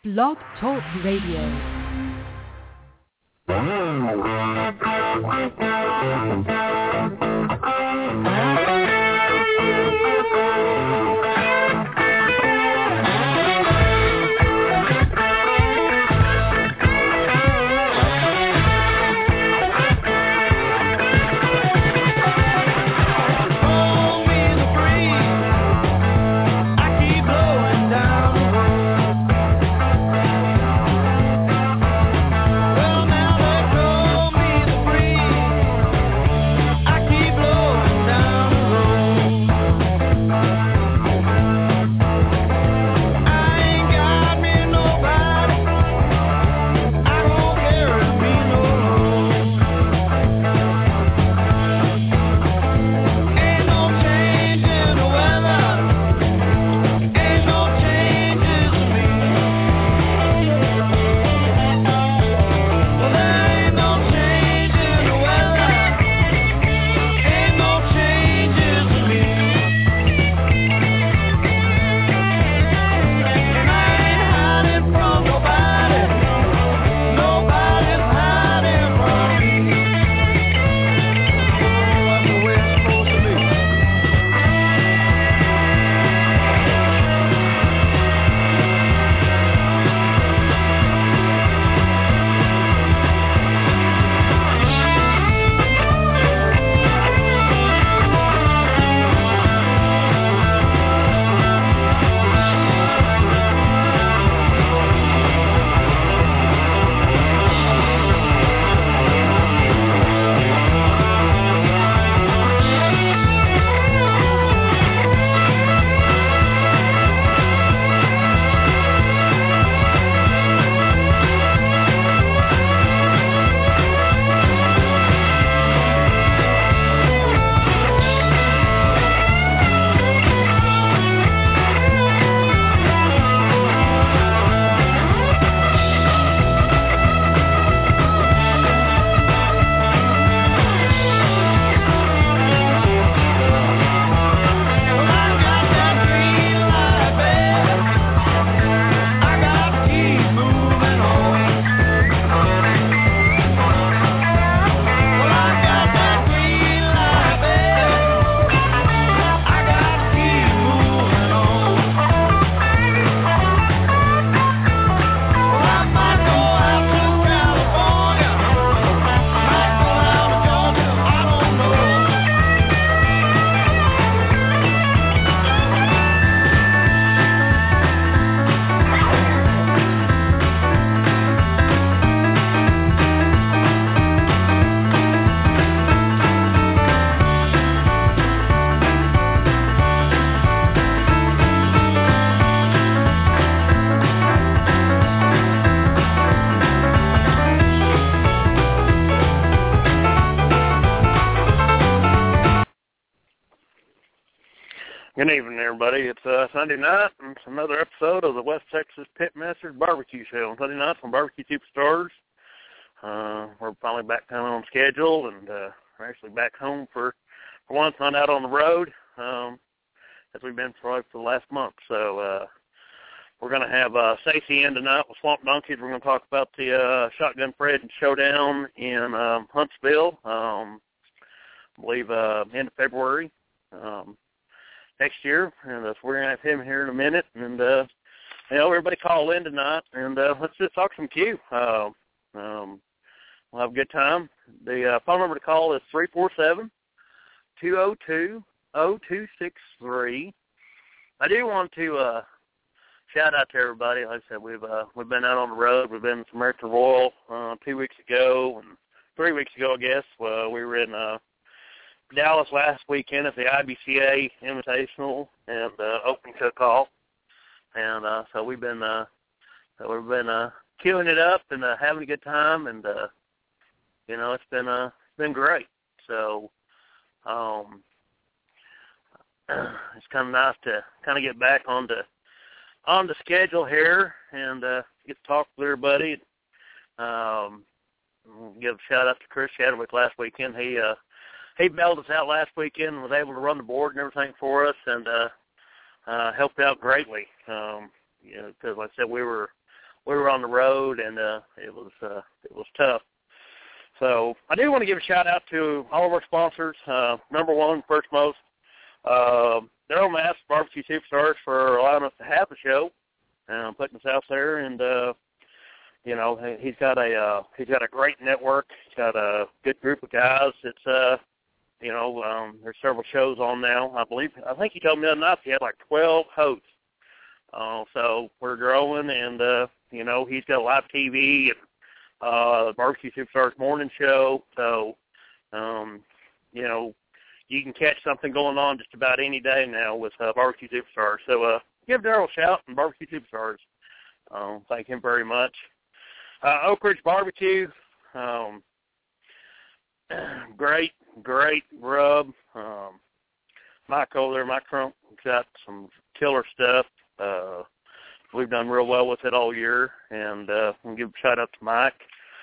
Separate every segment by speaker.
Speaker 1: Blog Talk Radio.
Speaker 2: Good evening, everybody. It's Sunday night, and it's another episode of the West Texas Pitmasters Barbecue Show. On Sunday nights on Barbecue Superstars. We're finally back kind of on schedule, and we're actually back home for once, not out on the road, as we've been for the last month. So we're going to have Stacey in tonight with Swamp Donkeys. We're going to talk about the Shotgun Fred Showdown in Huntsville, I believe end of February. Next year, and so we're going to have him here in a minute, and, everybody call in tonight, and let's just talk some Q. We'll have a good time. The phone number to call is 347-202-0263. I do want to shout out to everybody. Like I said, we've been out on the road. We've been to American Royal 2 weeks ago, and 3 weeks ago, I guess. We were in Dallas last weekend at the IBCA Invitational and Open Cook-Off, and so we've been queuing it up and having a good time, and it's been great. So it's kind of nice to kind of get back on the schedule here and get to talk with everybody. Give a shout out to Chris Shadwick last weekend. He bailed us out last weekend and was able to run the board and everything for us, and helped out greatly. Because like I said, we were we were on the road, and it was tough. So I do want to give a shout out to all of our sponsors. Number one, first most, Daryl Mass, Barbecue Superstars, for allowing us to have the show, putting us out there, and you know, he's got a great network. He's got a good group of guys. It's you know, there's several shows on now. I think he told me the other night he had like 12 hosts. So we're growing, and you know, he's got live TV and Barbecue Superstars morning show. So you know, you can catch something going on just about any day now with Barbecue Superstars. So give Daryl a shout and Barbecue Superstars. Thank him very much. Oak Ridge Barbecue, great rub. Mike over there, Mike Crump, got some killer stuff. We've done real well with it all year, and we'll give a shout out to Mike.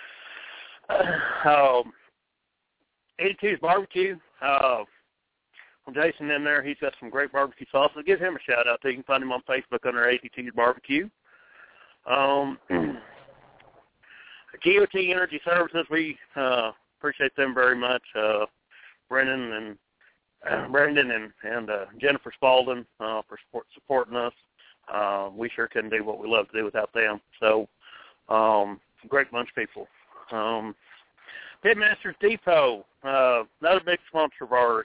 Speaker 2: 82's Barbecue, from Jason in there, he's got some great barbecue sauce. So give him a shout out too. You can find him on Facebook under 82's Barbecue. GOT Energy Services, we appreciate them very much. Brandon and Jennifer Spaulding for supporting us. We sure couldn't do what we love to do without them. So, great bunch of people. Pitmasters Depot, another big sponsor of ours.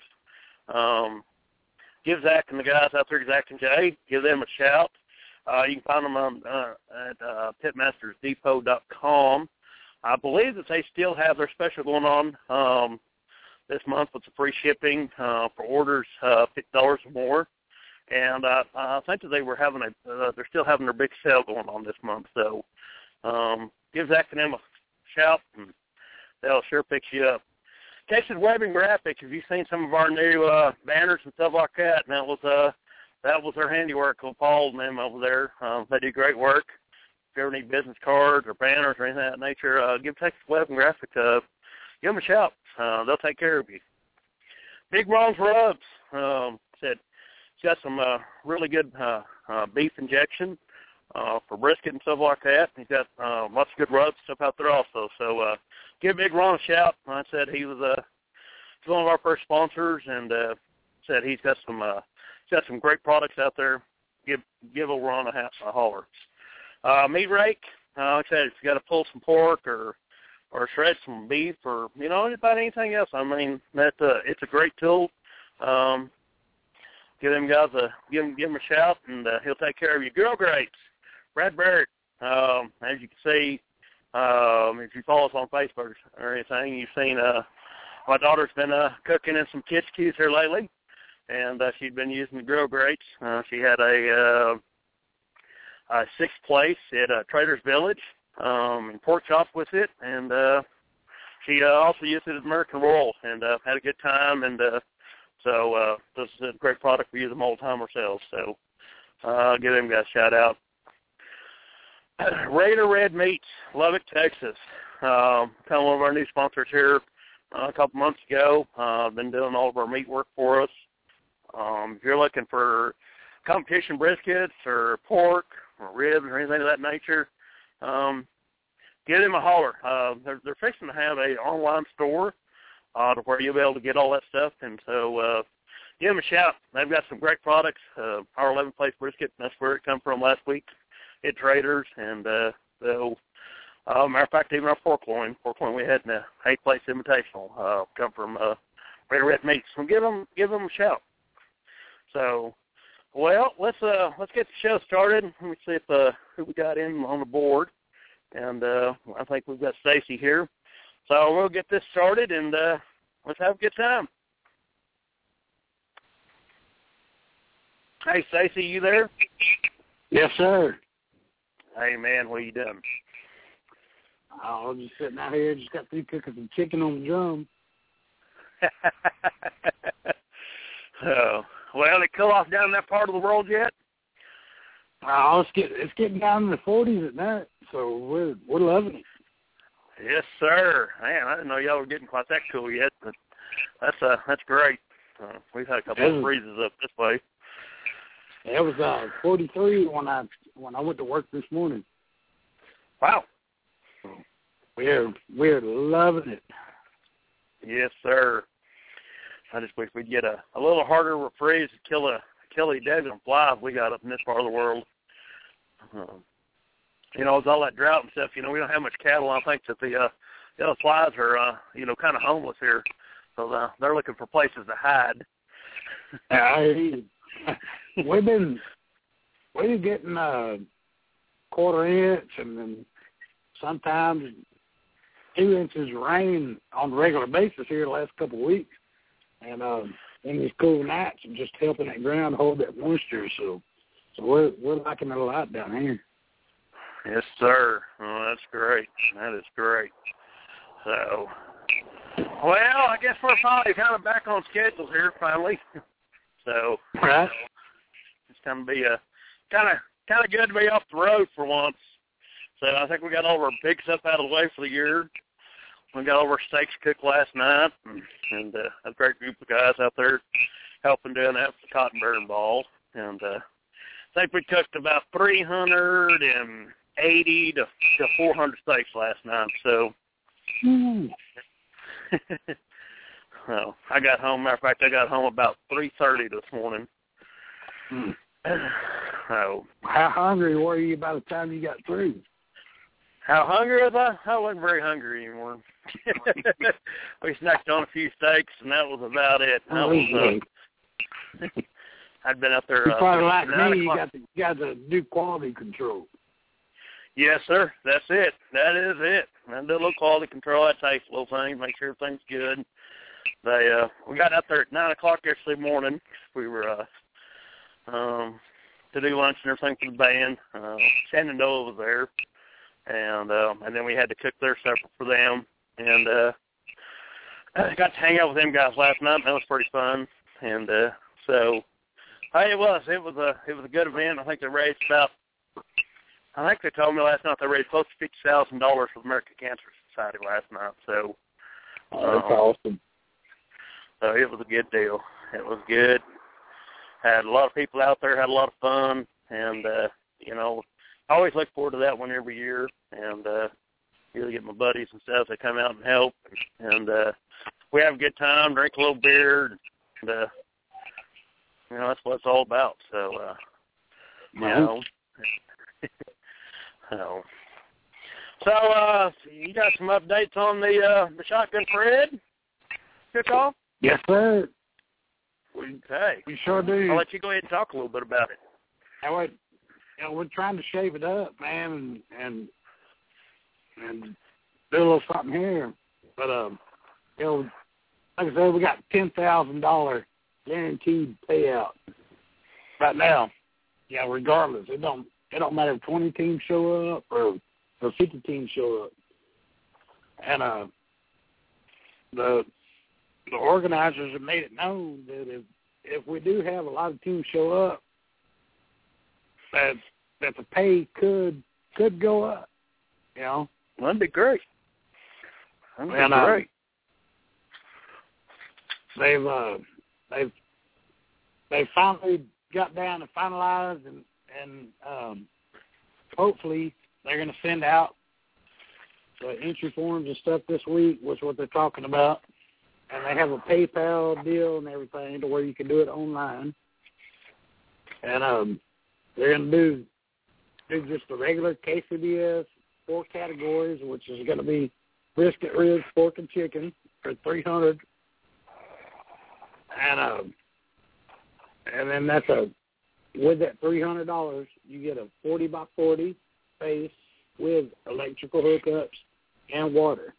Speaker 2: Give Zach and the guys out there, Zach and Jay, give them a shout. You can find them on at pitmastersdepot.com. I believe that they still have their special going on this month with the free shipping for orders $50 or more. And I think that they were having they're still having their big sale going on this month. So give Zach and them a shout, and they'll sure pick you up. Texas Webbing Graphics, have you seen some of our new banners and stuff like that? And that was their handiwork with Paul and them over there. They do great work. If you ever need business cards or banners or anything of that nature, give Texas Webbing Graphics give them a shout. They'll take care of you. Big Ron's Rubs said he's got some really good beef injection for brisket and stuff like that. He's got lots of good rubs stuff out there also. So give Big Ron a shout. I said he was one of our first sponsors, and said he's got some great products out there. Give old Ron a holler. Meat rake. Like I said, if you got to pull some pork or shred some beef or about anything else, I mean that it's a great tool. Give them guys give him a shout, and he'll take care of you. Grill Grates, Brad Barrett. As you can see, if you follow us on Facebook or anything, you've seen my daughter's been cooking in some kids' queues here lately, and she'd been using the Grill Grates. She had a sixth place at Trader's Village and pork chop with it, and she also used it as American Royal and had a good time, and so this is a great product. We use them all the time ourselves, so give them guys a shout out. Raider Red Meats, Lubbock, Texas. Kind of one of our new sponsors here a couple months ago. Been doing all of our meat work for us. If you're looking for competition briskets or pork or ribs or anything of that nature, give them a holler. They're fixing to have an online store to where you'll be able to get all that stuff, and so give them a shout. They've got some great products. Our 11-place brisket, that's where it come from last week at Traders, and so matter of fact, even our pork loin we had in the 8th-place invitational come from Raider Red Meats. So give them a shout. So, well, let's get the show started. Let me see if who we got in on the board, and I think we've got Stacy here. So we'll get this started, and let's have a good time. Hey, Stacy, you there?
Speaker 3: Yes, sir.
Speaker 2: Hey, man, what are you doing?
Speaker 3: I was just sitting out here, just got through cooking some chicken on the drum.
Speaker 2: Well, it cool off down in that part of the world yet?
Speaker 3: It's getting down in the 40s at night, so we're loving it.
Speaker 2: Yes, sir. Man, I didn't know y'all were getting quite that cool yet, but that's great. We've had a couple of freezes up this way.
Speaker 3: It was 43 when I went to work this morning.
Speaker 2: Wow.
Speaker 3: We're loving it.
Speaker 2: Yes, sir. I just wish we'd get a little harder reprise to kill a dozen flies we got up in this part of the world. You know, with all that drought and stuff, you know, we don't have much cattle. I think that the flies are, you know, kind of homeless here. So they're looking for places to hide.
Speaker 3: We've been getting quarter inch and then sometimes 2 inches of rain on a regular basis here the last couple of weeks. And in these cool nights and just helping that ground hold that moisture. So we're liking it a lot down here.
Speaker 2: Yes, sir. Oh, that's great. That is great. So, well, I guess we're finally kind of back on schedule here, finally. So,
Speaker 3: right.
Speaker 2: It's going to be kind of good to be off the road for once. So I think we got all of our big stuff out of the way for the year. We got all of our steaks cooked last night, and a great group of guys out there helping doing that for the cotton burn ball. And I think we cooked about 380 to 400 steaks last night. So, well, I got home. Matter of fact, I got home about 3:30 this morning. So,
Speaker 3: how hungry were you by the time you got through?
Speaker 2: How hungry was I? I wasn't very hungry anymore. We snacked on a few steaks, and that was about it. That was, I'd been up there.
Speaker 3: You're probably like me. You got to do quality control.
Speaker 2: Yes, sir. That's it. That is it. I do a little quality control. I taste little things, make sure everything's good. We got out there at 9 o'clock yesterday morning. We were to do lunch and everything for the band. Shenandoah was there. And then we had to cook their supper for them, and I got to hang out with them guys last night. And that was pretty fun, and so it was a good event. I think they raised about. I think they told me last night they raised close to $50,000 for the American Cancer Society last night. So
Speaker 3: that's awesome.
Speaker 2: So it was a good deal. It was good. Had a lot of people out there. Had a lot of fun, and you know. I always look forward to that one every year, and usually get my buddies and stuff that come out and help, and we have a good time, drink a little beer, and you know, that's what it's all about. So, you know, so you got some updates on the Shotgun Fred kickoff?
Speaker 3: Yes, sir.
Speaker 2: Okay.
Speaker 3: We sure do.
Speaker 2: I'll let you go ahead and talk a little bit about it.
Speaker 3: You know, we're trying to shave it up, man, and do a little something here. But you know, like I said, we got $10,000 guaranteed payout right now. Yeah, regardless, it don't matter if 20 teams show up or 50 teams show up. And the organizers have made it known that if we do have a lot of teams show up, that the pay could go up, you know.
Speaker 2: That'd be great. That'd be great.
Speaker 3: They've finally got down and finalized, and hopefully they're going to send out the entry forms and stuff this week, which is what they're talking about. And they have a PayPal deal and everything to where you can do it online. And they're going to do just the regular quesadillas, 4 categories, which is going to be brisket, ribs, pork, and chicken for $300. And then with that $300, you get a 40 by 40 space with electrical hookups and water.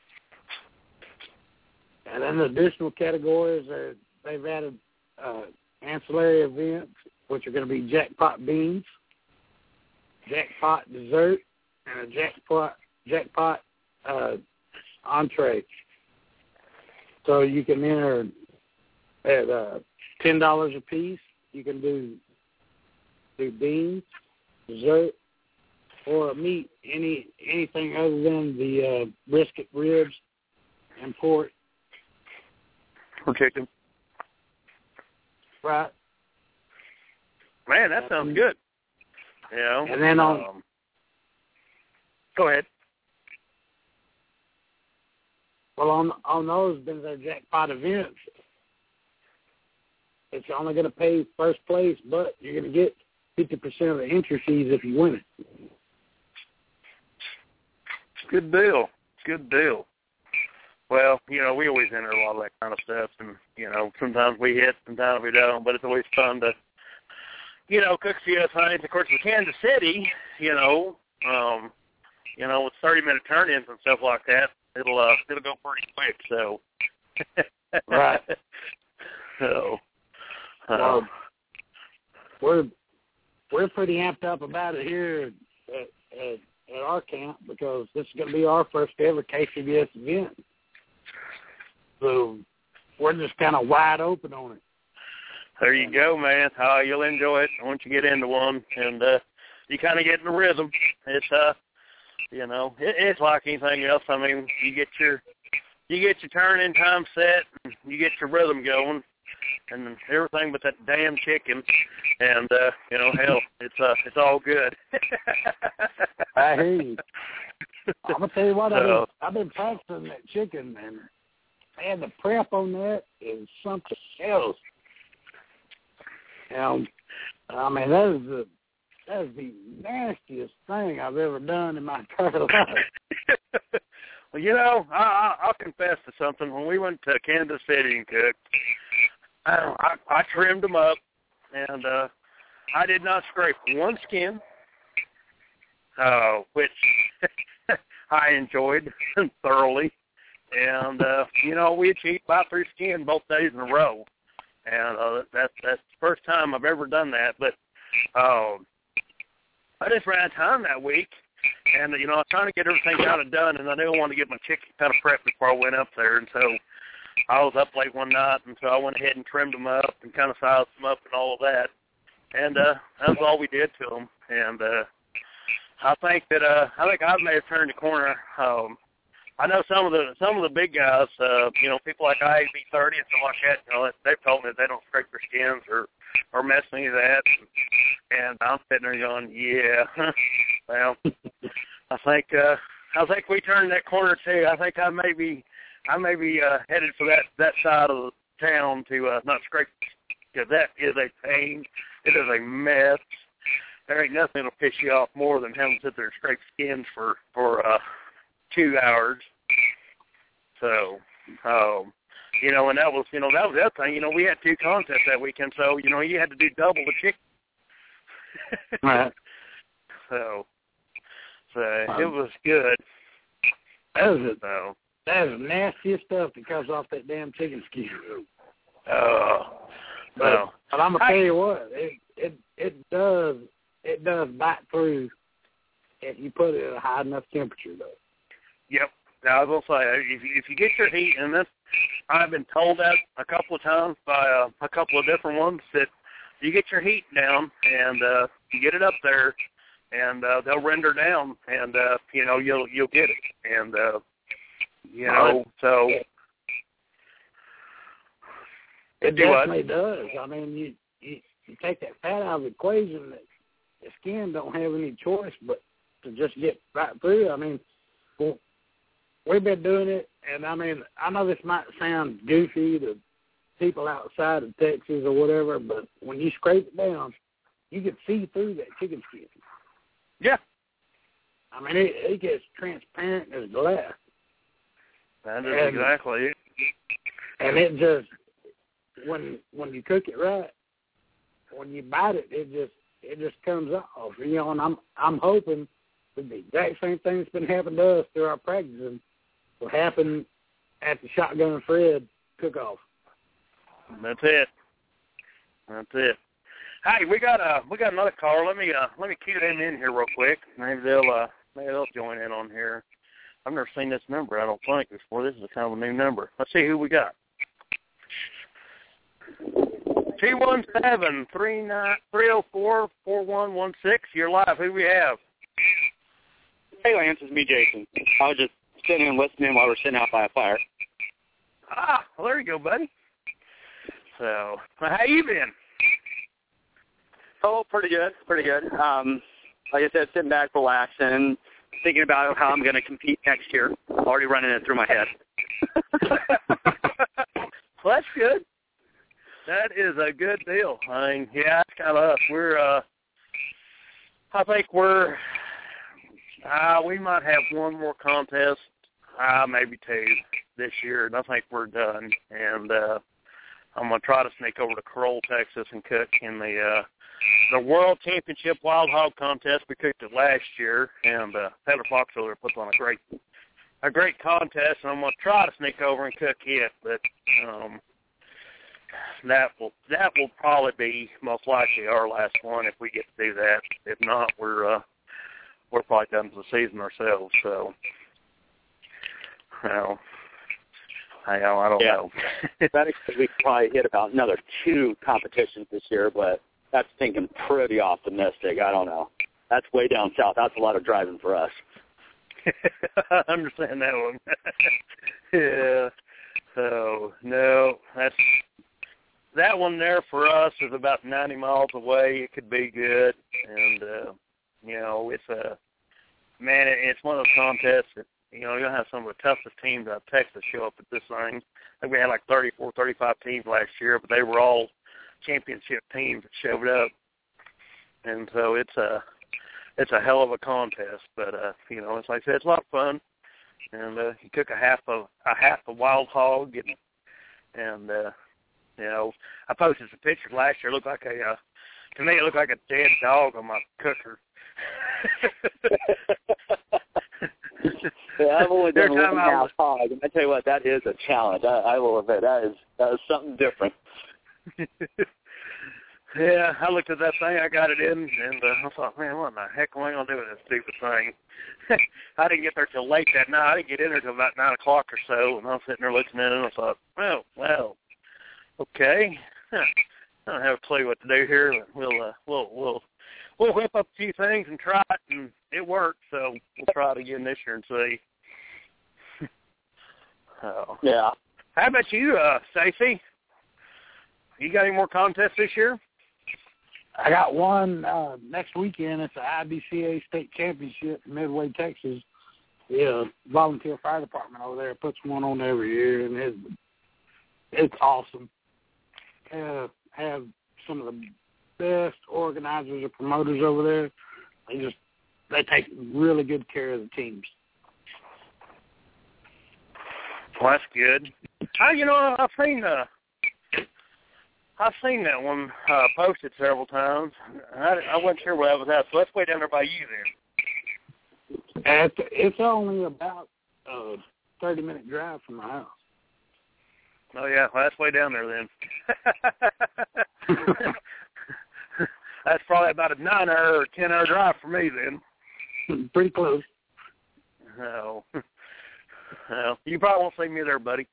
Speaker 3: And then the additional categories they've added ancillary events, which are going to be jackpot beans, jackpot dessert, and a jackpot entree. So you can enter at $10 a piece. You can do beans, dessert, or meat, anything other than the brisket, ribs, and pork.
Speaker 2: Or chicken.
Speaker 3: Right.
Speaker 2: Man, that sounds good. You know,
Speaker 3: and then
Speaker 4: Go ahead.
Speaker 3: Well, on those been their jackpot events, it's only going to pay first place, but you're going to get 50% of the entry fees if you win it.
Speaker 2: Good deal. Good deal. Well, we always enter a lot of that kind of stuff, and, sometimes we hit, sometimes we don't, but it's always fun to, cook a few things. Of course, in Kansas City, with 30-minute turn-ins and stuff like that, it'll go pretty quick, so.
Speaker 3: Right.
Speaker 2: So,
Speaker 3: we're pretty amped up about it here at our camp because this is going to be our first ever KCBS event. So we're just kind of wide open on it.
Speaker 2: There you go, man. You'll enjoy it once you get into one, and you kind of get in the rhythm. It's it's like anything else. I mean, you get your turn-in time set, and you get your rhythm going, and everything but that damn chicken, and hell, it's all good.
Speaker 3: I hear you. I'm gonna tell you what, I've been practicing that chicken, and man, the prep on that is something else. And I mean, that is the nastiest thing I've ever done in my entire life.
Speaker 2: Well, I'll confess to something. When we went to Kansas City and cooked, I trimmed them up, and I did not scrape one skin, which I enjoyed thoroughly. And, we achieved about 3 skin both days in a row. And that's the first time I've ever done that. But I just ran out of time that week. And, I was trying to get everything kind of done, and I knew I wanted to get my chicken kind of prepped before I went up there. And so I was up late one night, and so I went ahead and trimmed them up and kind of sized them up and all of that. And that was all we did to them. And I think I may have turned the corner. I know some of the big guys, people like IAB30 and stuff like that, they've told me that they don't scrape their skins or mess any of that. And I'm sitting there going, yeah, well, I think we turned that corner too. I think I may be headed for that side of the town to not scrape, because that is a pain. It is a mess. There ain't nothing that'll piss you off more than having to sit there and scrape skins for 2 hours. So, and that was the other thing. We had 2 contests that weekend, so you had to do double the chicken.
Speaker 3: Right.
Speaker 2: So it was good.
Speaker 3: That is the nastiest stuff that comes off that damn chicken skin. But I'm gonna tell you what, it does bite through if you put it at a high enough temperature, though.
Speaker 2: Yep. Now, I was gonna say, if you get your heat, and this, I've been told that a couple of times by a couple of different ones, that you get your heat down and you get it up there, and they'll render down, and you'll get it, and so
Speaker 3: it definitely does. I mean, you take that fat out of the equation, that the skin don't have any choice but to just get right through. I mean, well, we've been doing it, and I mean, I know this might sound goofy to people outside of Texas or whatever, but when you scrape it down, you can see through that chicken skin.
Speaker 2: Yeah.
Speaker 3: I mean, it gets transparent as glass.
Speaker 2: That is exactly it.
Speaker 3: And it just, when you cook it right, when you bite it, it just comes off. And I'm hoping that the exact same thing that's been happening to us through our practicing will happen at the Shotgun and Fred cook-off.
Speaker 2: That's it. Hey, we got another caller. Let me cue them in here real quick. Maybe they'll join in on here. I've never seen this number, I don't think, before. This is a kind of a new number. Let's see who we got. 217-304-4116. You're live. Who we have?
Speaker 4: Hey, Lance, it's me, Jason. I was just sitting and listening while we're sitting out by a fire.
Speaker 2: Well, there you go, buddy. So, how you been?
Speaker 4: Oh, pretty good. Like I said, sitting back, relaxing, thinking about how I'm going to compete next year. Already running it through my head.
Speaker 2: Well, that's good. That is a good deal. I mean, yeah, it's kind of us. I think we might have one more contest, maybe two this year, and I think we're done. And I'm going to try to sneak over to Carroll, Texas, and cook in the World Championship Wild Hog Contest. We cooked it last year, and Taylor Fox over there puts on a great contest, and I'm going to try to sneak over and cook it, but that will probably be most likely our last one if we get to do that. If not, we're probably done for the season ourselves. So, well, I don't know.
Speaker 4: That we could probably hit about another 2 competitions this year, but that's thinking pretty optimistic. I don't know. That's way down south. That's a lot of driving for us.
Speaker 2: I understand that one. Yeah. So, no, that one there for us is about 90 miles away. It could be good. And, it's one of those contests that, you'll have some of the toughest teams out of Texas show up at this thing. I think we had like 34, 35 teams last year, but they were all championship teams that showed up. And so it's a hell of a contest. But, it's like I said, it's a lot of fun. And you cook a half a wild hog, and I posted some pictures last year. It looked like to me it looked like a dead dog on my cooker.
Speaker 4: Yeah, I've only done one half hog, and I tell you what, that is a challenge. I will admit that is something different.
Speaker 2: Yeah, I looked at that thing, I got it in, and I thought, man, what in the heck am I going to do with this stupid thing? I didn't get there till late that night. I didn't get in there till about 9 o'clock or so, and I was sitting there looking at it, and I thought, well, okay. I don't have a clue what to do here. We'll whip up a few things and try it, and it worked, so we'll try it again this year and see.
Speaker 4: Yeah.
Speaker 2: How about you, Stacy? You got any more contests this year?
Speaker 3: I got one next weekend. It's the IBCA State Championship in Midway, Texas. Yeah, volunteer fire department over there puts one on every year, and it's awesome. Have some of the best organizers or promoters over there. They take really good care of the teams.
Speaker 2: Well, that's good. I've seen that one posted several times. I wasn't sure where that was at, so that's way down there by you there.
Speaker 3: It's only about a 30-minute drive from my house.
Speaker 2: Oh, yeah, well, that's way down there then. That's probably about a 9-hour or 10-hour drive for me then.
Speaker 3: Pretty close.
Speaker 2: Oh. Well, you probably won't see me there, buddy.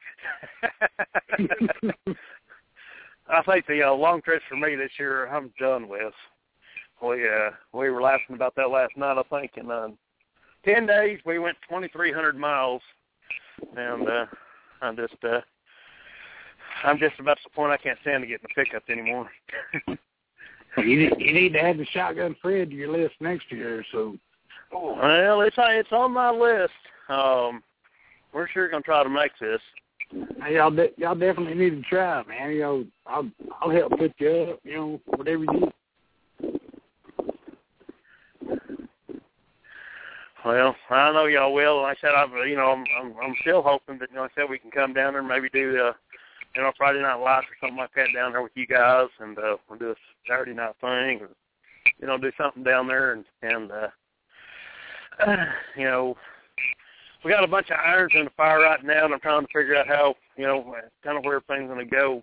Speaker 2: I think the long trips for me this year I'm done with. We were laughing about that last night. I think in 10 days we went 2,300 miles, and I'm just about to the point I can't stand to get in the pickup anymore.
Speaker 3: You need to add the Shotgun Fred to your list next year. So,
Speaker 2: well, it's on my list. We're sure gonna try to make this.
Speaker 3: Hey, y'all definitely need to try, man. I'll help put you up. Whatever you need.
Speaker 2: Well, I know y'all will. Like I said, I'm still hoping that we can come down there and maybe do Friday Night Lights or something like that down there with you guys, and we'll do a Saturday night thing, or do something down there, and we got a bunch of irons in the fire right now, and I'm trying to figure out how kind of where everything's going to go,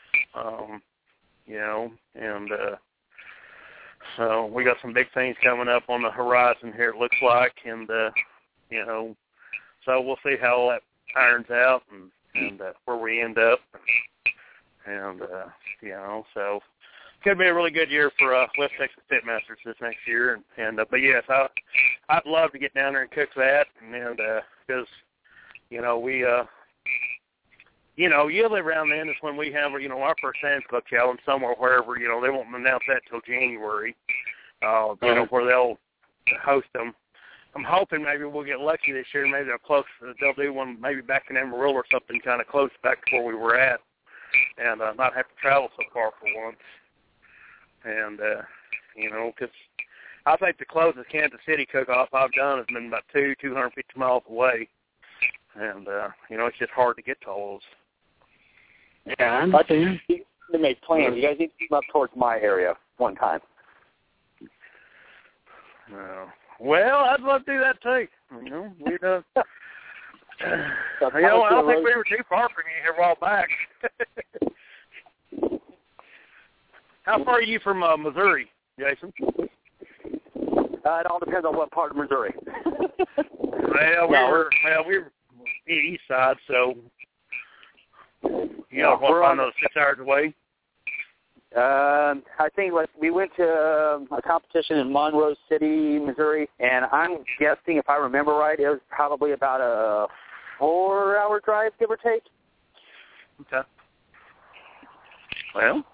Speaker 2: so we got some big things coming up on the horizon here, it looks like, and so we'll see how all that irons out and where we end up, and so could be a really good year for West Texas Pitmasters this next year, but yes, I'd love to get down there and cook that, and because usually around then is when we have our first Sam's Club Challenge somewhere, wherever they won't announce that till January, where they'll host them, I'm hoping maybe we'll get lucky this year. Maybe they'll do one maybe back in Amarillo or something kind of close back to where we were at, and not have to travel so far for once. And, because I think the closest Kansas City cook-off I've done has been about 250 miles away. And, it's just hard to get to all those.
Speaker 3: Yeah, I understand.
Speaker 4: They make plans. You guys need to come up towards my area one time.
Speaker 2: Well, I'd love to do that too. We'd I don't think we were too far from you here a while back. How far are you from Missouri, Jason?
Speaker 4: It all depends on what part of Missouri.
Speaker 2: We were east side, so we're on 6 hours away.
Speaker 4: I think we went to a competition in Monroe City, Missouri, and I'm guessing, if I remember right, it was probably about a 4-hour drive, give or take.
Speaker 2: Okay. Well,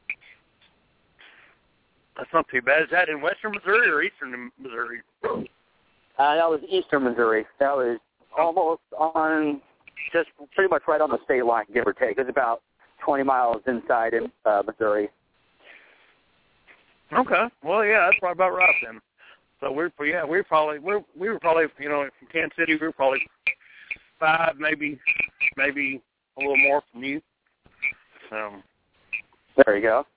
Speaker 2: that's not too bad. Is that in western Missouri or eastern Missouri?
Speaker 4: That was eastern Missouri. That was almost on, just pretty much right on the state line, give or take. It was about 20 miles inside in Missouri.
Speaker 2: Okay. Well, yeah, that's probably about right then. So we were probably from Kansas City. We were probably 5, maybe a little more from you.
Speaker 4: There you go.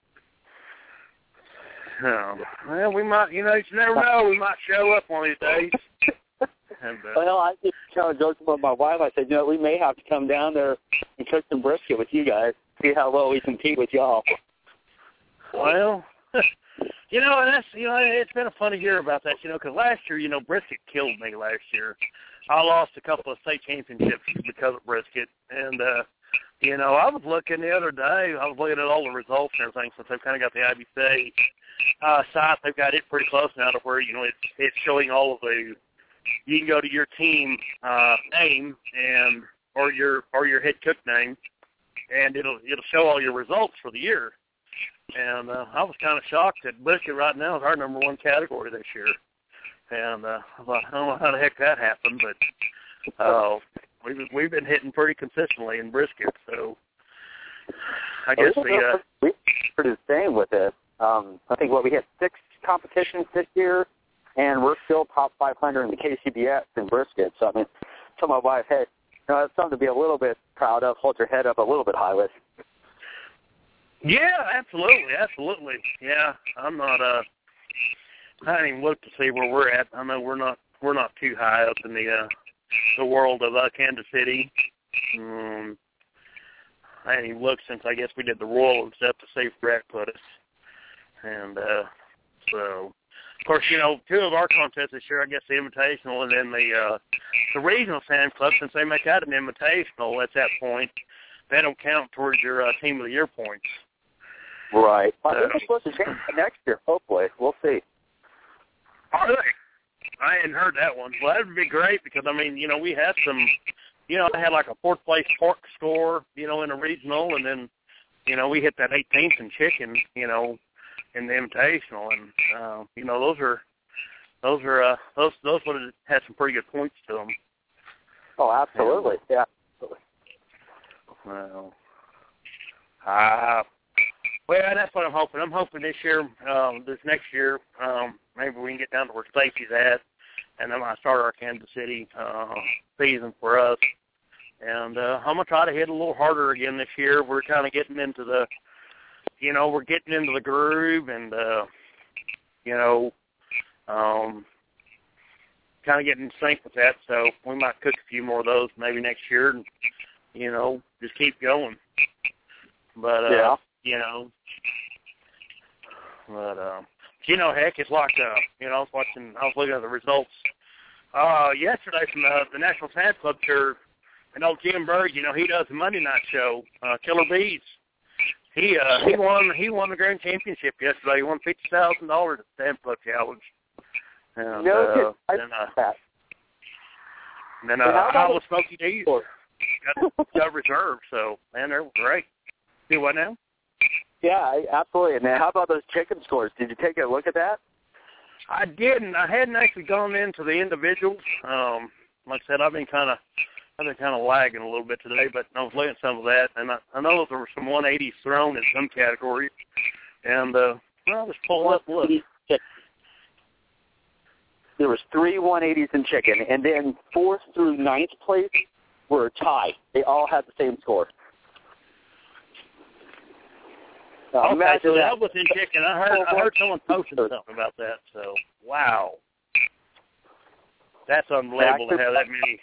Speaker 2: Well, we might, you never know. We might show up one of these days.
Speaker 4: Well, I just kind of joked about my wife. I said, we may have to come down there and cook some brisket with you guys, see how well we compete with y'all.
Speaker 2: Well, and that's, it's been a funny year about that, because last year, brisket killed me last year. I lost a couple of state championships because of brisket, and, I was looking the other day, I was looking at all the results and everything, since they've kind of got the IBC site, they've got it pretty close now to where, it's showing all of the, you can go to your team name and or your head cook name, and it'll show all your results for the year. And I was kind of shocked that brisket right now is our number one category this year. And I thought, I don't know how the heck that happened, but we've been hitting pretty consistently in brisket. So I guess
Speaker 4: we're pretty the same with it. I think we had 6 competitions this year, and we're still top 500 in the KCBS in brisket. So, tell my wife, hey, that's something to be a little bit proud of. Hold your head up a little bit high with.
Speaker 2: Yeah, absolutely. Yeah, I'm not. I haven't even looked to see where we're at. I know we're not too high up in the world of Kansas City. I haven't even looked since I guess we did the Royal and stuff to see where that put us. And so, of course, 2 of our contests this year, I guess the Invitational and then the Regional Sam's Club, since they make out an Invitational at that point, they don't count towards your Team of the Year points.
Speaker 4: Right. I think we're supposed to change that next year, hopefully. We'll see.
Speaker 2: Are they? I hadn't heard that one. Well, that would be great because, we had some, I had like a 4th place pork score, in a regional, and then, we hit that 18th in chicken, in the Invitational, and those would have had some pretty good points to them.
Speaker 4: Oh, absolutely, yeah.
Speaker 2: Well, that's what I'm hoping. I'm hoping this year, this next year, maybe we can get down to where Stacy's at, and then I start our Kansas City season for us. And I'm gonna try to hit a little harder again this year. We're kind of getting into the, we're getting into the groove, and kind of getting in sync with that. So we might cook a few more of those maybe next year, and just keep going. But
Speaker 4: yeah.
Speaker 2: Heck, it's like I was looking at the results yesterday from the National Sam's Club tour. And old Jim Berg, he does the Monday night show, Killer Bees. He won the grand championship yesterday. He won $50,000 at the Sam's Club Challenge. And then Iowa Smoky D's got reserved. So man, they're great. Do what now?
Speaker 4: Yeah, absolutely. And then how about those chicken scores? Did you take a look at that?
Speaker 2: I didn't. I hadn't actually gone into the individuals. Like I said, I've been kind of lagging a little bit today, but I was looking at some of that, and I know there were some 180s thrown in some categories, and I'll just pull up and look.
Speaker 4: There was 3 180s in chicken, and then 4th through 9th place were a tie. They all had the same score.
Speaker 2: Okay, so that was in chicken. I heard someone posting something about that. So, wow. That's unbelievable to have that many.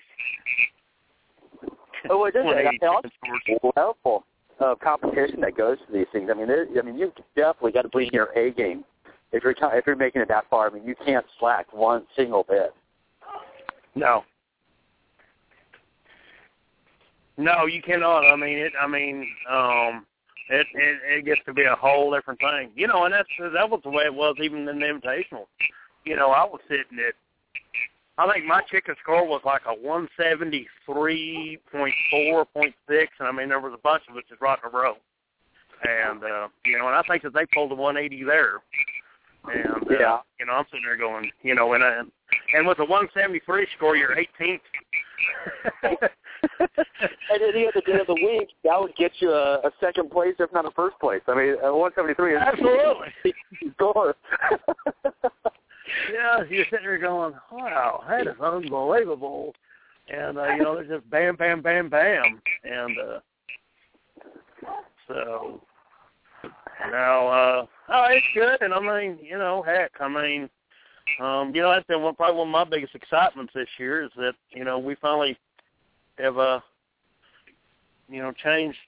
Speaker 4: Oh, it is. Level of competition that goes to these things. I mean, you've definitely got to bring your A game if you're making it that far. I mean, you can't slack one single bit.
Speaker 2: No, you cannot. I mean, it gets to be a whole different thing, you know. And that was the way it was even in the Invitational. You know, I was sitting at, I think my chicken score was like a 173.4.6, and I mean there was a bunch of us just right in a row, and you know, and I think that they pulled a 180 there, and you know, I'm sitting there going, you know, and with a 173 score, you're 18th.
Speaker 4: And at the end of the week, that would get you a second place, if not a first place. I mean, 173 is
Speaker 2: absolutely
Speaker 4: score.
Speaker 2: Yeah, you're sitting there going, wow, that is unbelievable. And, you know, there's just bam, bam, bam, bam. And so, now, it's good. And, I mean, you know, heck, I mean, you know, that's been probably one of my biggest excitements this year is that, you know, we finally have, you know,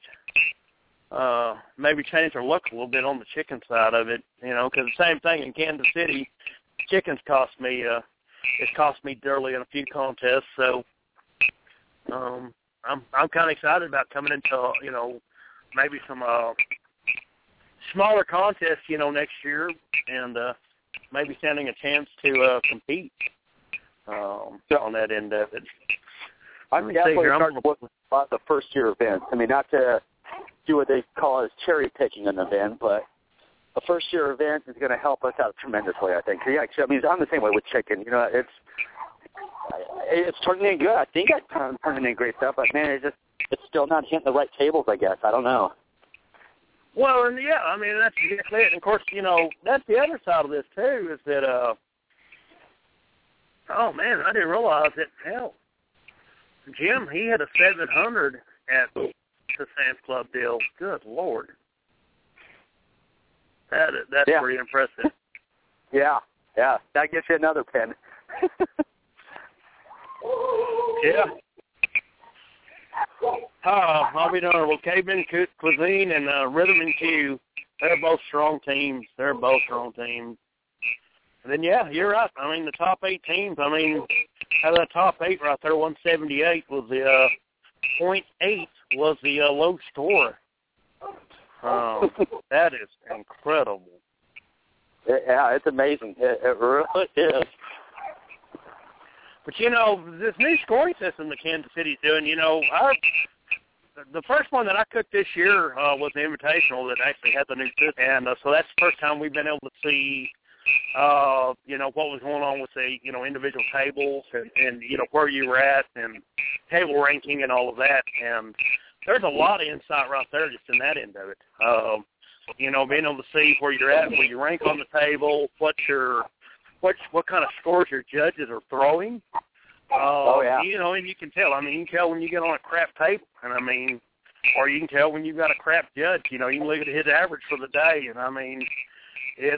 Speaker 2: maybe changed our luck a little bit on the chicken side of it, you know, because the same thing in Kansas City, chickens cost me dearly in a few contests, so I'm kind of excited about coming into, you know, maybe some smaller contests, you know, next year, and maybe standing a chance to compete on that end of it.
Speaker 4: I'm definitely starting to look at the first-year events. I mean, not to do what they call as cherry-picking an event, but a first-year event is going to help us out tremendously, I think. Yeah, I mean, I'm the same way with chicken. You know, it's turning in good. I think I'm turning in great stuff, but, man, it's still not hitting the right tables, I guess. I don't know.
Speaker 2: Well, and, yeah, I mean, that's exactly it. And, of course, you know, that's the other side of this, too, is that, oh, man, I didn't realize that, hell, Jim, he had a 700 at the Sam's Club deal. Good Lord. That's pretty impressive.
Speaker 4: Yeah. That gets you another pin.
Speaker 2: Yeah. I'll be darned. Well, Caveman Cuisine and Rhythm and Q, they're both strong teams. And then, yeah, you're right. I mean, the top 8 teams, I mean, out of the top 8 right there, 178 was the 0.8 was the low score. That is incredible.
Speaker 4: Yeah, it's amazing. It really is.
Speaker 2: But, you know, this new scoring system that Kansas City's doing, you know, the first one that I cooked this year was the Invitational that actually had the new system. And so that's the first time we've been able to see, you know, what was going on with the, you know, individual tables and, you know, where you were at and table ranking and all of that. And there's a lot of insight right there just in that end of it. You know, being able to see where you're at, where you rank on the table, what kind of scores your judges are throwing. You know, and you can tell. I mean, you can tell when you get on a crap table, and I mean, or you can tell when you've got a crap judge. You know, you can look at his average for the day, and I mean, it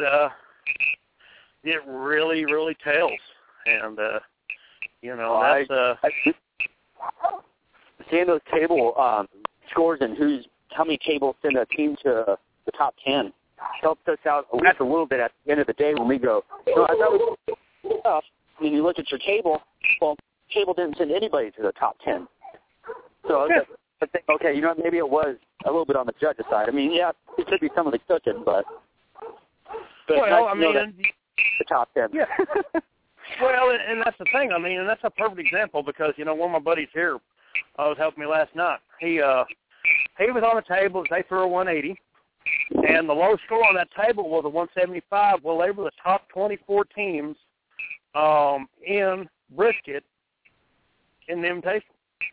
Speaker 2: really, really tells. And you know, that's
Speaker 4: seeing those table scores and how many tables send a team to the top 10 helps us out at least a little bit at the end of the day when we go, you know, I thought it was tough. When you look at your table, well, the table didn't send anybody to the top 10. So I think, okay, you know, maybe it was a little bit on the judge's side. I mean, yeah, it could be some of the cooking, but
Speaker 2: well, I mean,
Speaker 4: the top 10.
Speaker 2: Yeah. Well, and that's the thing. I mean, and that's a perfect example because, you know, one of my buddies here was helping me last night. He was on the table. They threw a 180, And the low score on that table was a 175. Well, they were the top 24 teams in brisket in the invitation.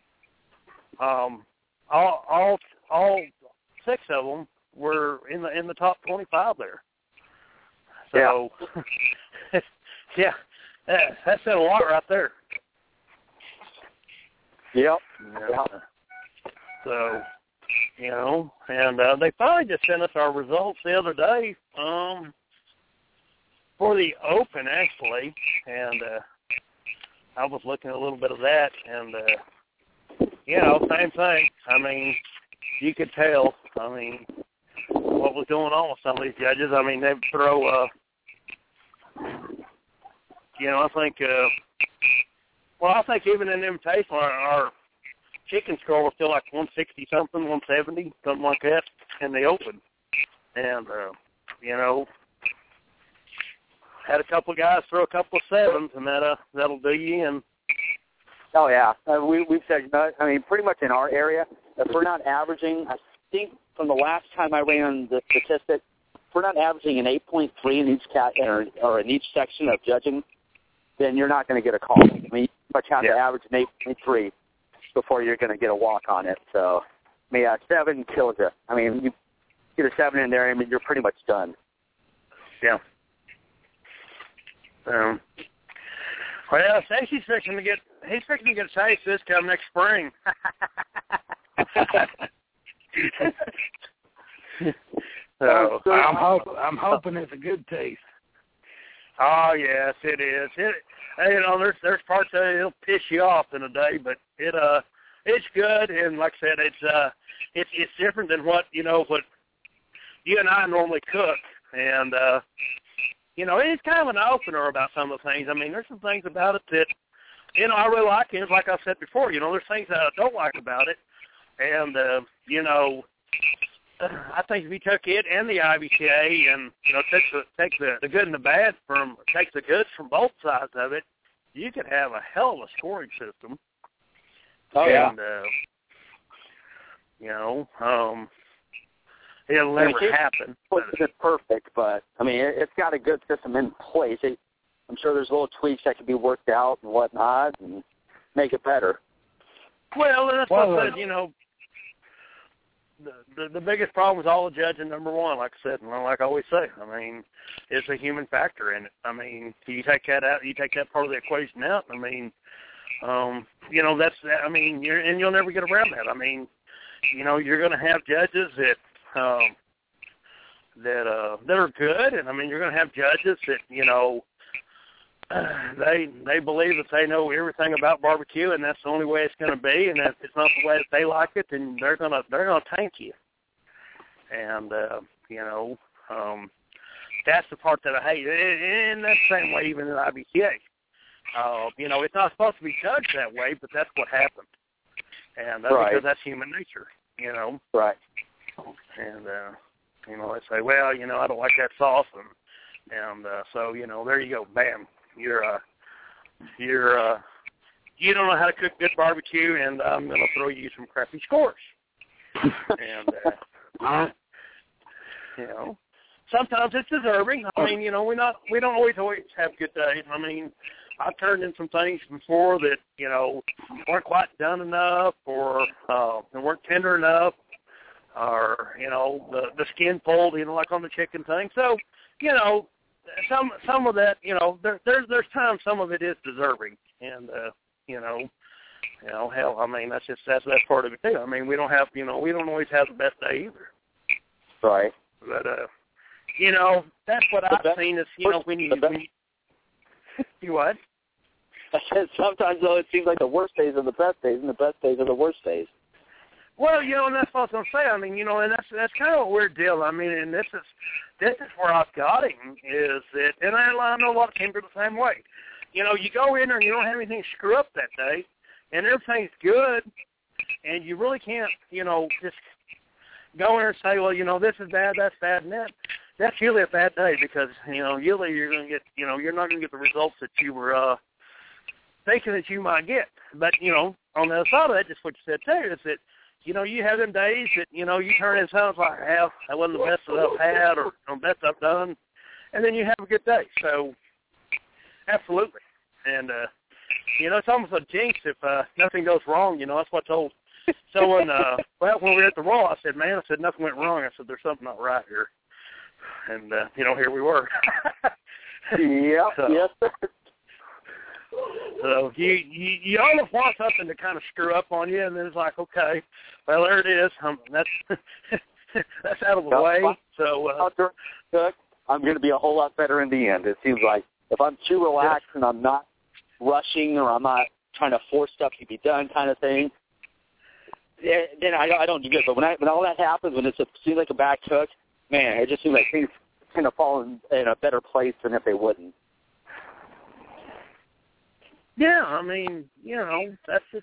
Speaker 2: All 6 of them were in the top 25 there. So, yeah, that said a lot right there.
Speaker 4: Yep.
Speaker 2: Yeah. So, and they finally just sent us our results the other day for the Open, actually, and I was looking at a little bit of that, and, same thing. I mean, you could tell, what was going on with some of these judges. I mean, they would throw, I think even in the invitation, our chicken score was still like 160-something, 170, something like that in the Open. And, had a couple of guys throw a couple of 7s, and that'll do you in.
Speaker 4: Oh, yeah. We've said, pretty much in our area, if we're not averaging, I think from the last time I ran the statistic, if we're not averaging an 8.3 in each or in each section of judging, then you're not going to get a call. I mean, you pretty much have to average an 8.3 before you're going to get a walk on it. So, 7 kills you. I mean, you get a 7 in there, you're pretty much done.
Speaker 2: Yeah. Well, Stacy's fixing to get a taste this come next spring. So
Speaker 3: I'm hoping it's a good taste.
Speaker 2: Oh yes, it is. There's parts of it'll piss you off in a day, but it's good, and like I said, it's different than what what you and I normally cook, and it's kind of an opener about some of the things. I mean, there's some things about it that I really like it. Like I said before, there's things that I don't like about it, and I think if you took it and the IBCA and take the good and the bad take the goods from both sides of it, you could have a hell of a scoring system.
Speaker 4: Oh yeah.
Speaker 2: And it'll never happen.
Speaker 4: It's perfect, but it's got a good system in place. I'm sure there's little tweaks that can be worked out and whatnot and make it better.
Speaker 2: Well, and that's what I said, the biggest problem is all the judging, number one, like I said, and like I always say, it's a human factor in it. You take that out, you take that part of the equation out, that's, you'll never get around that. You're going to have judges that are good, and you're going to have judges that, they believe that they know everything about barbecue, and that's the only way it's going to be. And if it's not the way that they like it, then they're gonna tank you. And that's the part that I hate. And that's the same way even in IBCA. It's not supposed to be judged that way, but that's what happened. And that's because that's human nature.
Speaker 4: Right.
Speaker 2: And they say, well, I don't like that sauce, and so there you go, bam. You don't know how to cook good barbecue, and I'm going to throw you some crappy scores. And sometimes it's deserving. We don't always have good days. I've turned in some things before that weren't quite done enough, or they weren't tender enough, or the skin pulled, like on the chicken thing. So some of that, there's times some of it is deserving, and hell, that's part of it too. We don't always have the best day either.
Speaker 4: Right.
Speaker 2: But that's what I've seen is when you you what?
Speaker 4: I said sometimes though it seems like the worst days are the best days, and the best days are the worst days.
Speaker 2: Well, and that's what I was going to say. And that's kind of a weird deal. And this is where I've got him, is that, and I know a lot of teams are the same way. You go in there and you don't have anything screw up that day, and everything's good, and you really can't, just go in there and say, well, this is bad, that's bad, and that's usually a bad day, because, usually you're going to get, you're not going to get the results that you were thinking that you might get. But, on the other side of that, just what you said too, is that, you have them days that, you turn in something like, hell, that wasn't the best that I've had or the best I've done, and then you have a good day. So, absolutely. And, it's almost a jinx if nothing goes wrong. That's what I told someone, when we were at the Raw, I said, man, nothing went wrong. I said, there's something not right here. And, here we were.
Speaker 4: Yep, yes, sir.
Speaker 2: So you almost want something to kind of screw up on you, and then it's like, okay, well, there it is. That's out of the way. So
Speaker 4: I'm going to be a whole lot better in the end. It seems like if I'm too relaxed and I'm not rushing or I'm not trying to force stuff to be done kind of thing, then I don't do good. But when all that happens, when it seems like a bad cook, man, it just seems like things kind of fall in a better place than if they wouldn't.
Speaker 2: Yeah, I mean, that's just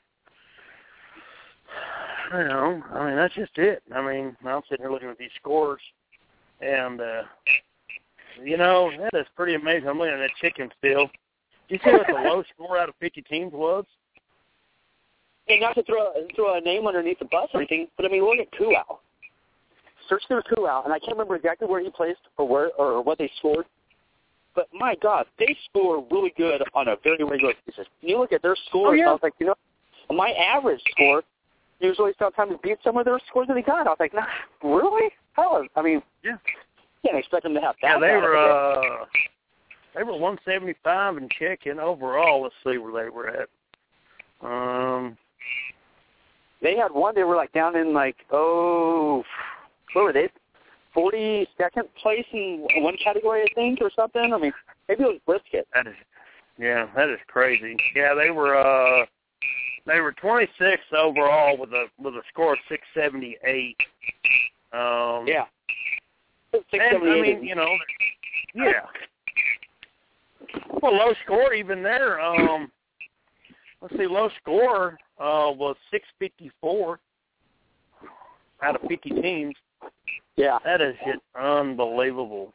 Speaker 2: that's just it. I mean, I'm sitting here looking at these scores, and, that is pretty amazing. I'm looking at that chicken still. Do you see what the low score out of 50 teams was?
Speaker 4: And not to throw a name underneath the bus or anything, but, I mean, look at Kuau. Search through Kuau, and I can't remember exactly where he placed or what they scored. But, my God, they score really good on a very regular basis. You look at their scores, I was like, my average score usually sometimes beats some of their scores that they got. I was like, nah, really? How? I mean, can't expect them to have that.
Speaker 2: Yeah, they were 175 in chicken overall. Let's see where they were at.
Speaker 4: They had one. They were like down in what were they? 42nd place in one category, I think, or something. I mean, maybe it was brisket.
Speaker 2: That is crazy. Yeah, they were 26 overall with a score of 678.
Speaker 4: Yeah.
Speaker 2: 678. And, yeah. Well, low score even there. Let's see, low score was 654 out of 50 teams.
Speaker 4: Yeah.
Speaker 2: That is just unbelievable.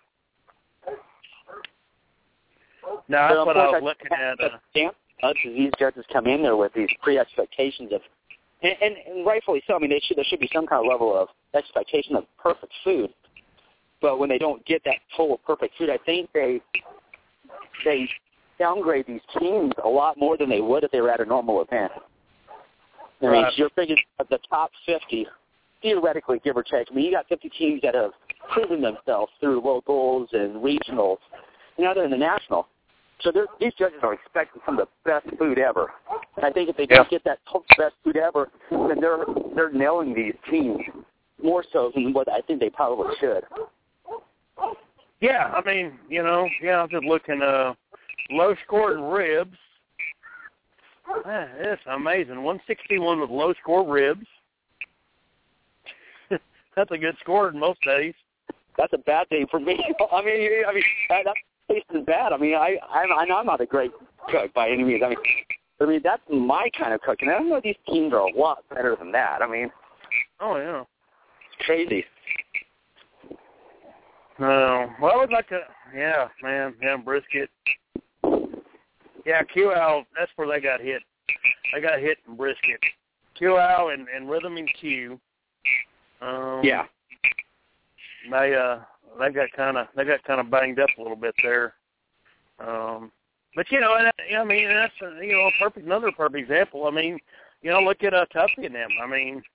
Speaker 2: Now, that's what I was looking at.
Speaker 4: These judges come in there with these pre-expectations of, and rightfully so. I mean, there should be some kind of level of expectation of perfect food. But when they don't get that full perfect food, I think they downgrade these teams a lot more than they would if they were at a normal event. I mean, you're thinking of the top 50, theoretically, give or take. I mean, you got 50 teams that have proven themselves through locals and regionals, and now they're in the national. So these judges are expecting some of the best food ever. And I think if they don't get that best food ever, then they're nailing these teams more so than what I think they probably should.
Speaker 2: Yeah, I mean, I'm just looking, low scored ribs. It's amazing. 161 with low score ribs. That's a good score in most days.
Speaker 4: That's a bad day for me. I mean, that taste is bad. I mean, I know I'm not a great cook by any means. I mean, that's my kind of cooking. I know these teams are a lot better than that. I mean,
Speaker 2: oh yeah,
Speaker 4: it's crazy.
Speaker 2: Well, I would like to, brisket. Yeah, Kuau, that's where they got hit. They got hit in brisket. Kuau and Rhythm and Q.
Speaker 4: Yeah.
Speaker 2: They got kind of banged up a little bit there. But I mean, that's another perfect example. I mean, look at Tuffy and them. I mean,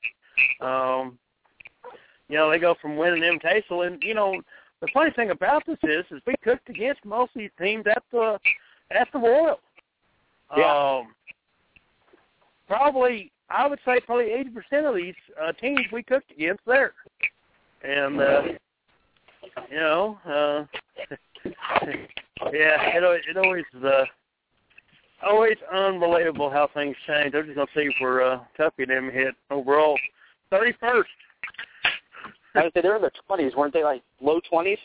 Speaker 2: they go from winning Invitational, and the funny thing about this is we cooked against most of these teams at the Royal.
Speaker 4: Yeah.
Speaker 2: I would say probably 80% of these teams we cooked against there. And, it always is always unbelievable how things change. I'm just going to see where Tuffy and them hit overall 31st.
Speaker 4: I would say they're in the 20s, weren't they, like low 20s?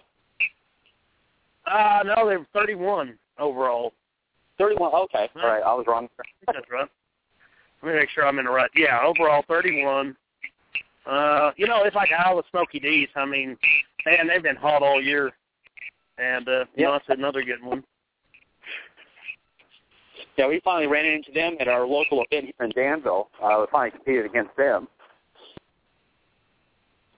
Speaker 2: No, they were 31 overall.
Speaker 4: 31, okay. All right, I was wrong.
Speaker 2: That's right. Let me make sure I'm in the right. Yeah, overall 31. It's like Iowa Smoky D's. I mean, man, they've been hot all year. And, that's another good one.
Speaker 4: Yeah, we finally ran into them at our local event here in Danville. We finally competed against them.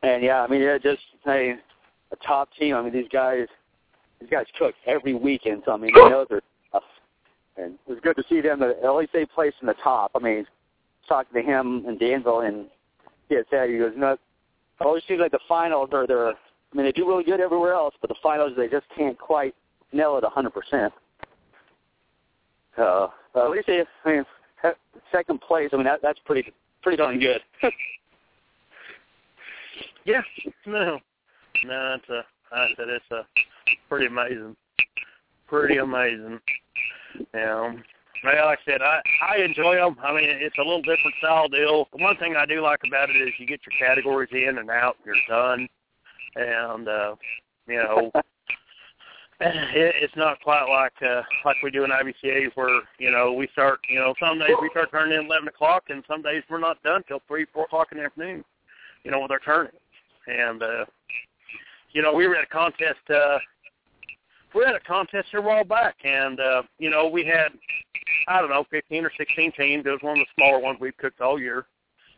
Speaker 4: And yeah, I mean, just a top team. I mean, these guys cook every weekend. So I mean, I know they're tough. And it was good to see them. At least they placed in the top. I mean, talking to him in Danville, and he had said, he goes, no, it always seems like the finals are their. I mean, they do really good everywhere else, but the finals they just can't quite nail it 100%. At least they, I mean, second place. I mean, that's pretty darn good.
Speaker 2: Yeah, no, it's pretty amazing. Pretty amazing. Like I said, I enjoy them. I mean, it's a little different style deal. The one thing I do like about it is you get your categories in and out, you're done. And, it's not quite like we do in IBCA where, we start, some days we start turning in 11 o'clock and some days we're not done till 3, 4 o'clock in the afternoon, with our turning. And, we were at a contest, here a while back, and, we had, 15 or 16 teams. It was one of the smaller ones we've cooked all year.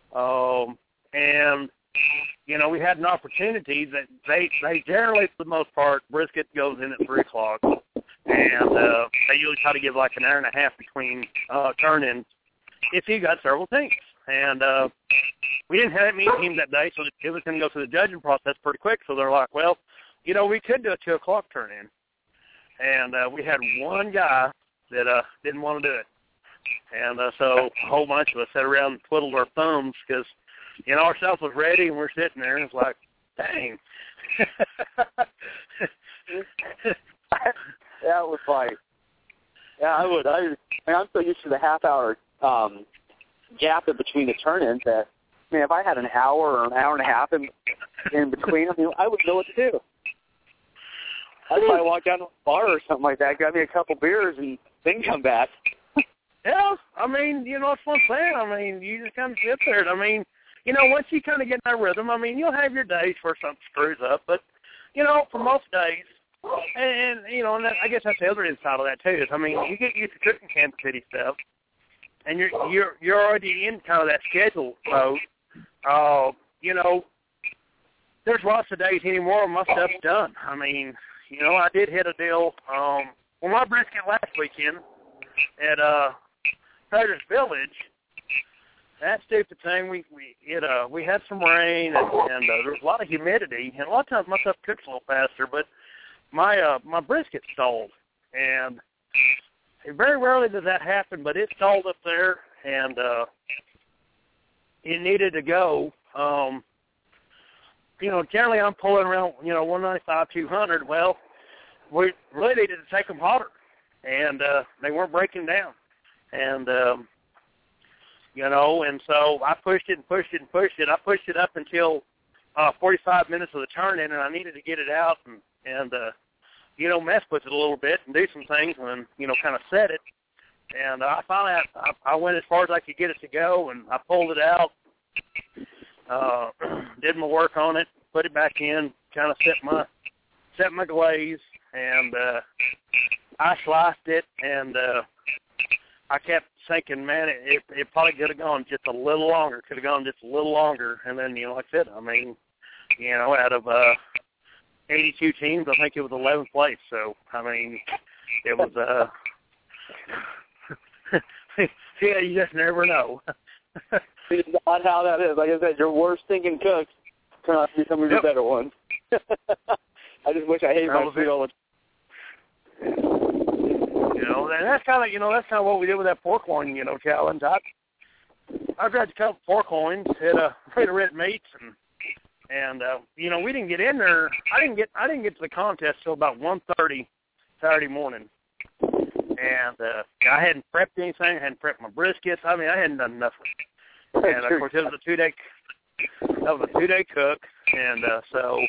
Speaker 2: And, we had an opportunity that they generally, for the most part, brisket goes in at 3 o'clock. And they usually try to give like an hour and a half between turn-ins if you got several teams. And we didn't have that many teams that day, so it was going to go through the judging process pretty quick. So they're like, well, we could do a 2 o'clock turn-in. And we had one guy that didn't want to do it. And so a whole bunch of us sat around and twiddled our thumbs because, our stuff was ready, and we're sitting there, and it's like, dang.
Speaker 4: That was like, yeah, I would. I'm so used to the half-hour gap in between the turn-ins that, if I had an hour or an hour and a half in between them, I would know what to do. I'd probably walk down to a bar or something like that, grab me a couple beers, and then come back.
Speaker 2: Yeah, I mean, it's one thing. I mean, you just kind of sit there. I mean, once you kind of get in that rhythm, I mean, you'll have your days where something screws up, but, for most days, and and I guess that's the other inside of that too. Is I mean, you get used to cooking Kansas City stuff, and you're already in kind of that schedule mode. There's lots of days anymore my stuff's done. I mean, I did hit a deal. My brisket last weekend at Treasures Village. That stupid thing, we had some rain and there was a lot of humidity, and a lot of times my stuff cooks a little faster, but my brisket stalled, and very rarely does that happen, but it stalled up there, and it needed to go. Generally I'm pulling around 195, 200. Well, we really needed to take them hotter, and they weren't breaking down, and and so I pushed it and pushed it and pushed it. I pushed it up until 45 minutes of the turn-in, and I needed to get it out and mess with it a little bit and do some things and, kind of set it. And I finally, I went as far as I could get it to go, and I pulled it out, did my work on it, put it back in, kind of set my glaze, and I sliced it, and I kept thinking, man, it probably could have gone just a little longer. Could have gone just a little longer. And then, like I said, I mean, out of 82 teams, I think it was 11th place. So, I mean, it was, yeah, you just never know.
Speaker 4: It's odd how that is. Like I said, your worst thinking cooks turn out to be some of your better ones. I just wish I hated my food all the time.
Speaker 2: And that's kind of what we did with that pork loin, challenge. I grabbed a couple pork loins, hit a red meats, and we didn't get in there. I didn't get to the contest till about 1:30 Saturday morning, and I hadn't prepped anything. I hadn't prepped my briskets. I mean, I hadn't done nothing. And of course, it was a 2-day. That was a 2-day cook, and so.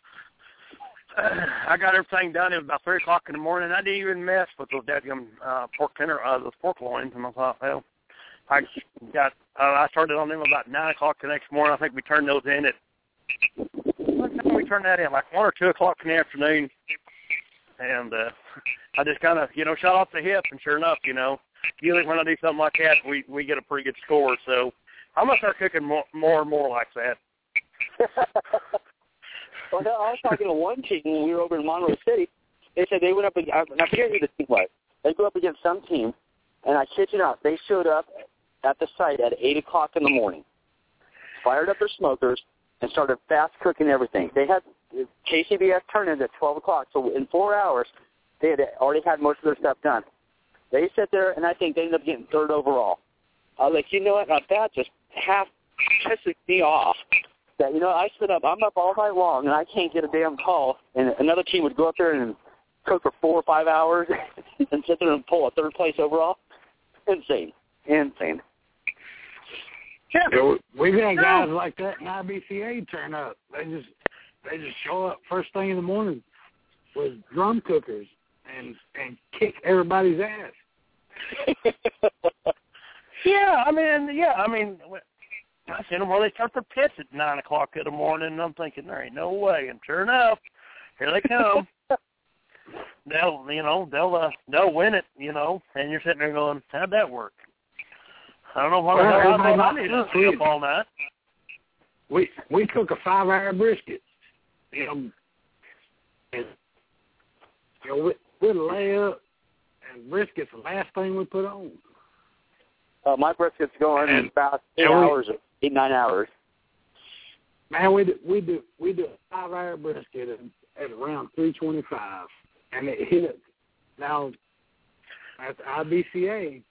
Speaker 2: I got everything done. It was about 3 o'clock in the morning. I didn't even mess with those dadgum those pork loins. And I thought, well, I started on them about 9 o'clock the next morning. I think we turned those in at, what time we turned that in? Like 1 or 2 o'clock in the afternoon. And I just kind of, shot off the hip. And sure enough, usually when I do something like that, we get a pretty good score. So I'm going to start cooking more and more like that.
Speaker 4: Well, I was talking to one team when we were over in Monroe City. They said they went up against, and I forget who the team was. They go up against some team, and I kid you not, they showed up at the site at 8 o'clock in the morning, fired up their smokers, and started fast cooking everything. They had KCBS turn in at 12 o'clock, so in 4 hours, they had already had most of their stuff done. They sat there, and I think they ended up getting third overall. I was like, you know what, that just half pisses me off. That, you know, I'm up all night long, and I can't get a damn call, and another team would go up there and cook for 4 or 5 hours and sit there and pull a third place overall. Insane.
Speaker 3: Yeah, we've had guys like that in IBCA turn up. They just show up first thing in the morning with drum cookers and kick everybody's ass.
Speaker 2: I mean, I seen them where they start their pits at 9 o'clock in the morning, and I'm thinking, there ain't no way. And sure enough, here they come. They'll win it, and you're sitting there going, how'd that work? I don't know what I need to stay up all night.
Speaker 3: We cook a 5-hour brisket, and we'll lay up, and brisket's the last thing we put on.
Speaker 4: My brisket's going in about 8, 9 hours.
Speaker 3: Man, we do a 5-hour brisket at around 3:25, and it hits. Now at the IBCA,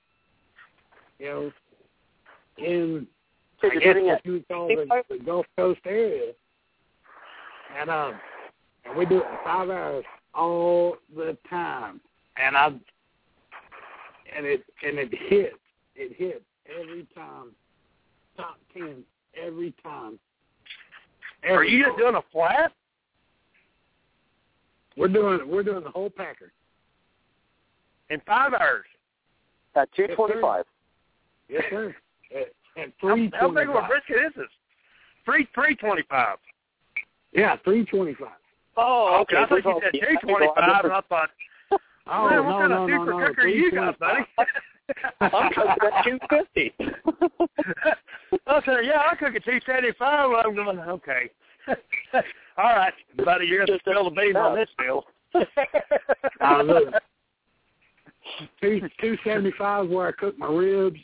Speaker 3: in I guess what you would call the Gulf Coast area, and we do it in 5 hours all the time, and it hits. It hits every time. Top 10 every time.
Speaker 2: Are you just doing a flat?
Speaker 3: We're doing the whole packer
Speaker 2: in 5 hours.
Speaker 4: At 2:25.
Speaker 3: Yes, sir. At 3:25.
Speaker 2: How big of a brisket is this? 3:25.
Speaker 3: Yeah, 3:25.
Speaker 4: Oh, okay.
Speaker 2: I thought you said 2:25, and I thought, man, what kind of super cooker you got, buddy?
Speaker 4: I'm cooking at 250.
Speaker 2: I said, I cook at 275. I'm going, okay. All right, buddy, you're going to spill the beans on this deal.
Speaker 3: 275 is where I cook my ribs.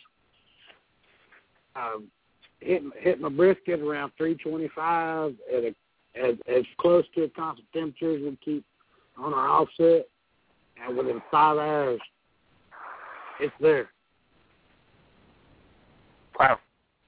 Speaker 3: Hit my brisket around 325 at as close to a constant temperature as we keep on our offset, and within 5 hours, it's there.
Speaker 2: Wow.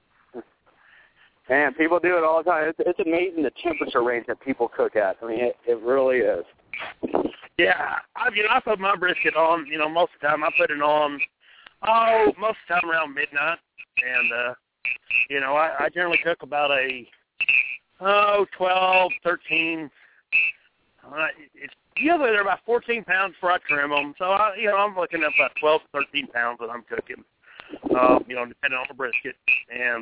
Speaker 4: Man, people do it all the time. It's amazing the temperature range that people cook at. I mean, it really is.
Speaker 2: Yeah, I put my brisket on, most of the time I put it on, most of the time around midnight, and, I generally cook about 12, 13, it's usually they're about 14 pounds before I trim them, so, I'm looking at about 12 to 13 pounds that I'm cooking, depending on the brisket, and,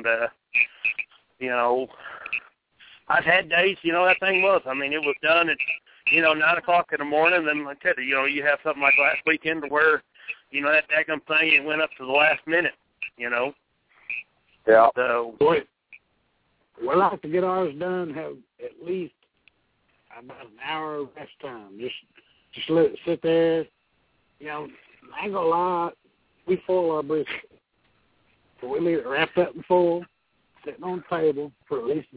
Speaker 2: I've had days, that thing was, it was done at, 9 o'clock in the morning, then like I said, you have something like last weekend to where, that daggum thing, it went up to the last minute,
Speaker 4: Yeah.
Speaker 3: So, we like to get ours done, have at least about an hour of rest time. Just let it sit there. I ain't gonna lie, we foil our brisket. So we leave it wrapped up in foil, sitting on the table for at least,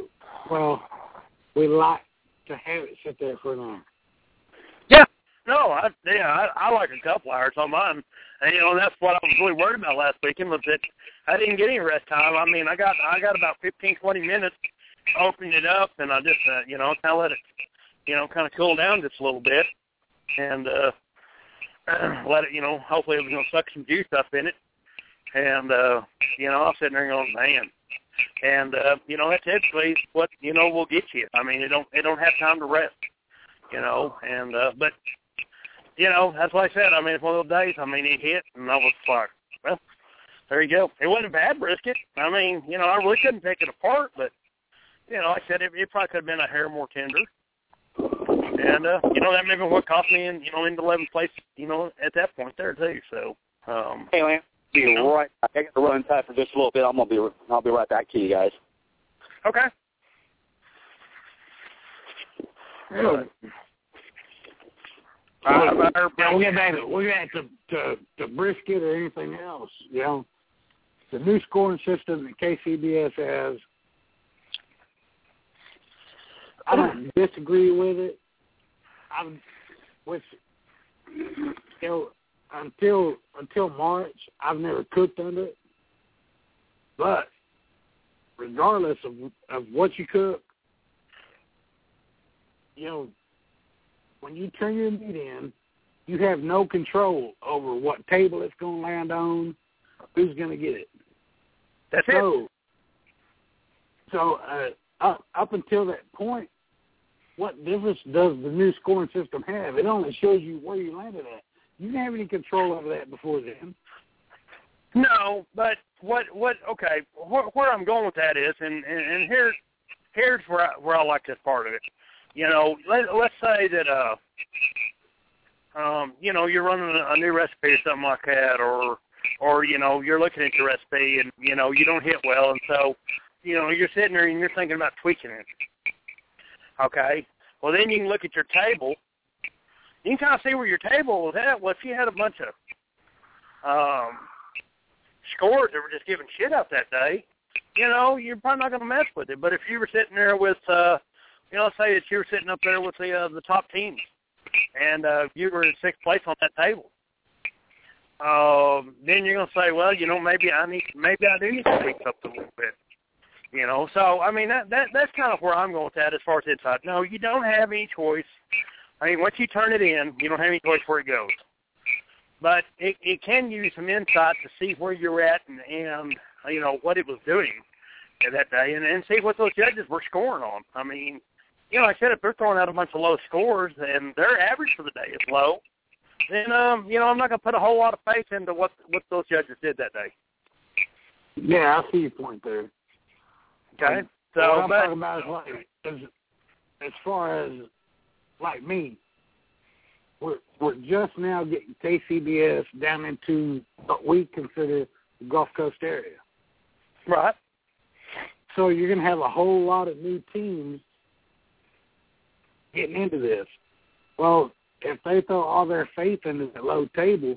Speaker 3: we like to have it sit there for an hour.
Speaker 2: Yeah. No, I like a couple hours on mine. And, that's what I was really worried about last weekend was that I didn't get any rest time. I got about 15, 20 minutes, opened it up, and I just, kind of let it, kind of cool down just a little bit. And let it, hopefully it was going to suck some juice up in it. And, I was sitting there going, man. And, that's typically what, will get you. It don't have time to rest, and, but, that's what I said. It's one of those days, it hit, and I was like, well, there you go. It wasn't a bad brisket. I really couldn't pick it apart, but, like I said, it probably could have been a hair more tender. And, that may be what cost me in 11th place, at that point there, too. So,
Speaker 4: hey, man, right. I got to run inside for just a little bit. I'll be right back to you guys.
Speaker 2: Okay.
Speaker 3: We'll get back to brisket or anything else. You know, the new scoring system that KCBS has, I don't disagree with it. Until March, I've never cooked under it. But regardless of what you cook, you know, when you turn your meat in, you have no control over what table it's going to land on, who's going to get it.
Speaker 2: That's it.
Speaker 3: So up until that point, what difference does the new scoring system have? It only shows you where you landed at. You didn't have any control over that before then.
Speaker 2: No, but where I'm going with that is, and here's where I like this part of it. You know, let's say that you know, you're running a new recipe or something like that, or you know, you're looking at your recipe and you know you don't hit well, and so you know you're sitting there and you're thinking about tweaking it. Okay, well then you can look at your table. You can kind of see where your table was at. Well, if you had a bunch of scores that were just giving shit up that day, you know, you're probably not going to mess with it. But if you were sitting there with, you know, let's say that you were sitting up there with the top teams, and you were in sixth place on that table, then you're going to say, well, you know, maybe I do need to tweak something a little bit. You know, so I mean that's kind of where I'm going with that as far as inside. No, you don't have any choice. I mean, once you turn it in, you don't have any choice where it goes. But it can give you some insight to see where you're at and you know, what it was doing that day and see what those judges were scoring on. I mean, you know, like I said, if they're throwing out a bunch of low scores and their average for the day is low, then, you know, I'm not going to put a whole lot of faith into what those judges did that day.
Speaker 3: Yeah, I see your point there.
Speaker 2: Okay. So
Speaker 3: what I'm talking about is like, as far as like me, we're just now getting KCBS down into what we consider the Gulf Coast area.
Speaker 2: Right.
Speaker 3: So you're going to have a whole lot of new teams getting into this. Well, if they throw all their faith into the low table,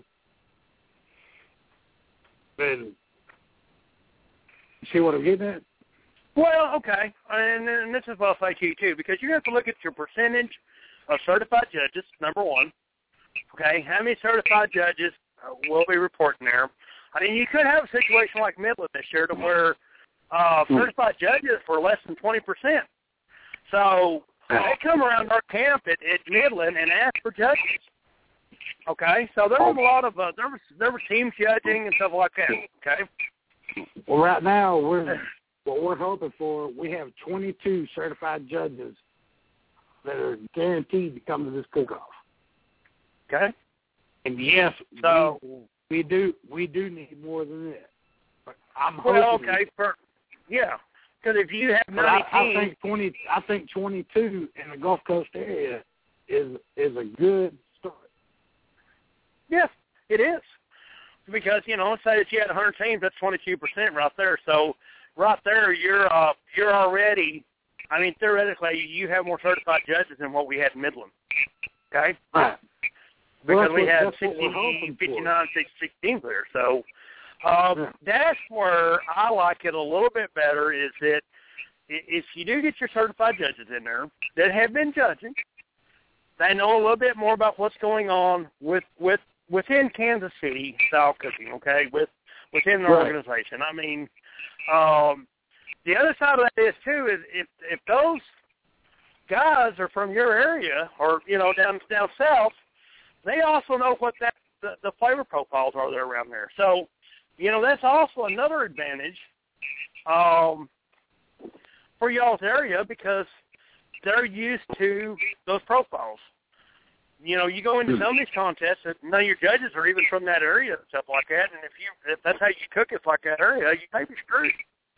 Speaker 3: then you see what I'm getting at?
Speaker 2: Well, okay, and this is what I'll say to you, too, because you have to look at your percentage of certified judges, number one. Okay, how many certified judges will be reporting there? I mean, you could have a situation like Midland this year to where certified judges were less than 20%. So they come around our camp at Midland and ask for judges. Okay, so there was a lot of there were teams judging and stuff like that. Okay.
Speaker 3: Well, right now what we're hoping for, we have 22 certified judges that are guaranteed to come to this cook-off.
Speaker 2: Okay.
Speaker 3: And yes,
Speaker 2: so
Speaker 3: we do need more than that. But I'm
Speaker 2: hoping. Well, okay, because if you have 19,
Speaker 3: I think 22 in the Gulf Coast area is a good start.
Speaker 2: Yes, it is. Because let's say that you had 100 teams, that's 22% right there. So right there, you're already. I mean, theoretically, you have more certified judges than what we had in Midland. Okay.
Speaker 3: Right.
Speaker 2: Because we had 60, 59, 66 teams there. So that's where I like it a little bit better is that if you do get your certified judges in there that have been judging, they know a little bit more about what's going on within Kansas City style cooking, okay, within the organization. I mean, the other side of that is, too, is if those guys are from your area or, down south, they also know what the flavor profiles are there around there. So, that's also another advantage for y'all's area because they're used to those profiles. You go into some of these contests that none of your judges are even from that area and stuff like that, and if that's how you cook it like that area, you may be screwed.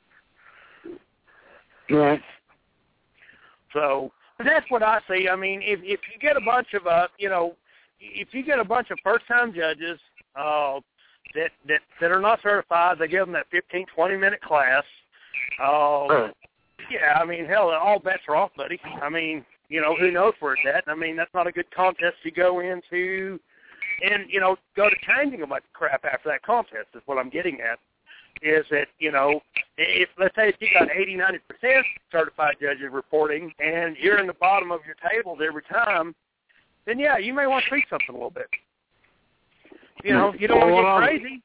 Speaker 3: Right.
Speaker 2: So that's what I see. I mean, if you get a bunch of if you get a bunch of first-time judges that are not certified, they give them that 15, 20-minute class. Yeah, I mean, hell, all bets are off, buddy. I mean, who knows where it's at. I mean, that's not a good contest to go into and, go to changing a bunch of crap after that contest is what I'm getting at. Is that, if, let's say, if you got 80, 90% certified judges reporting and you're in the bottom of your tables every time, then, yeah, you may want to tweak something a little bit. You don't want to get crazy.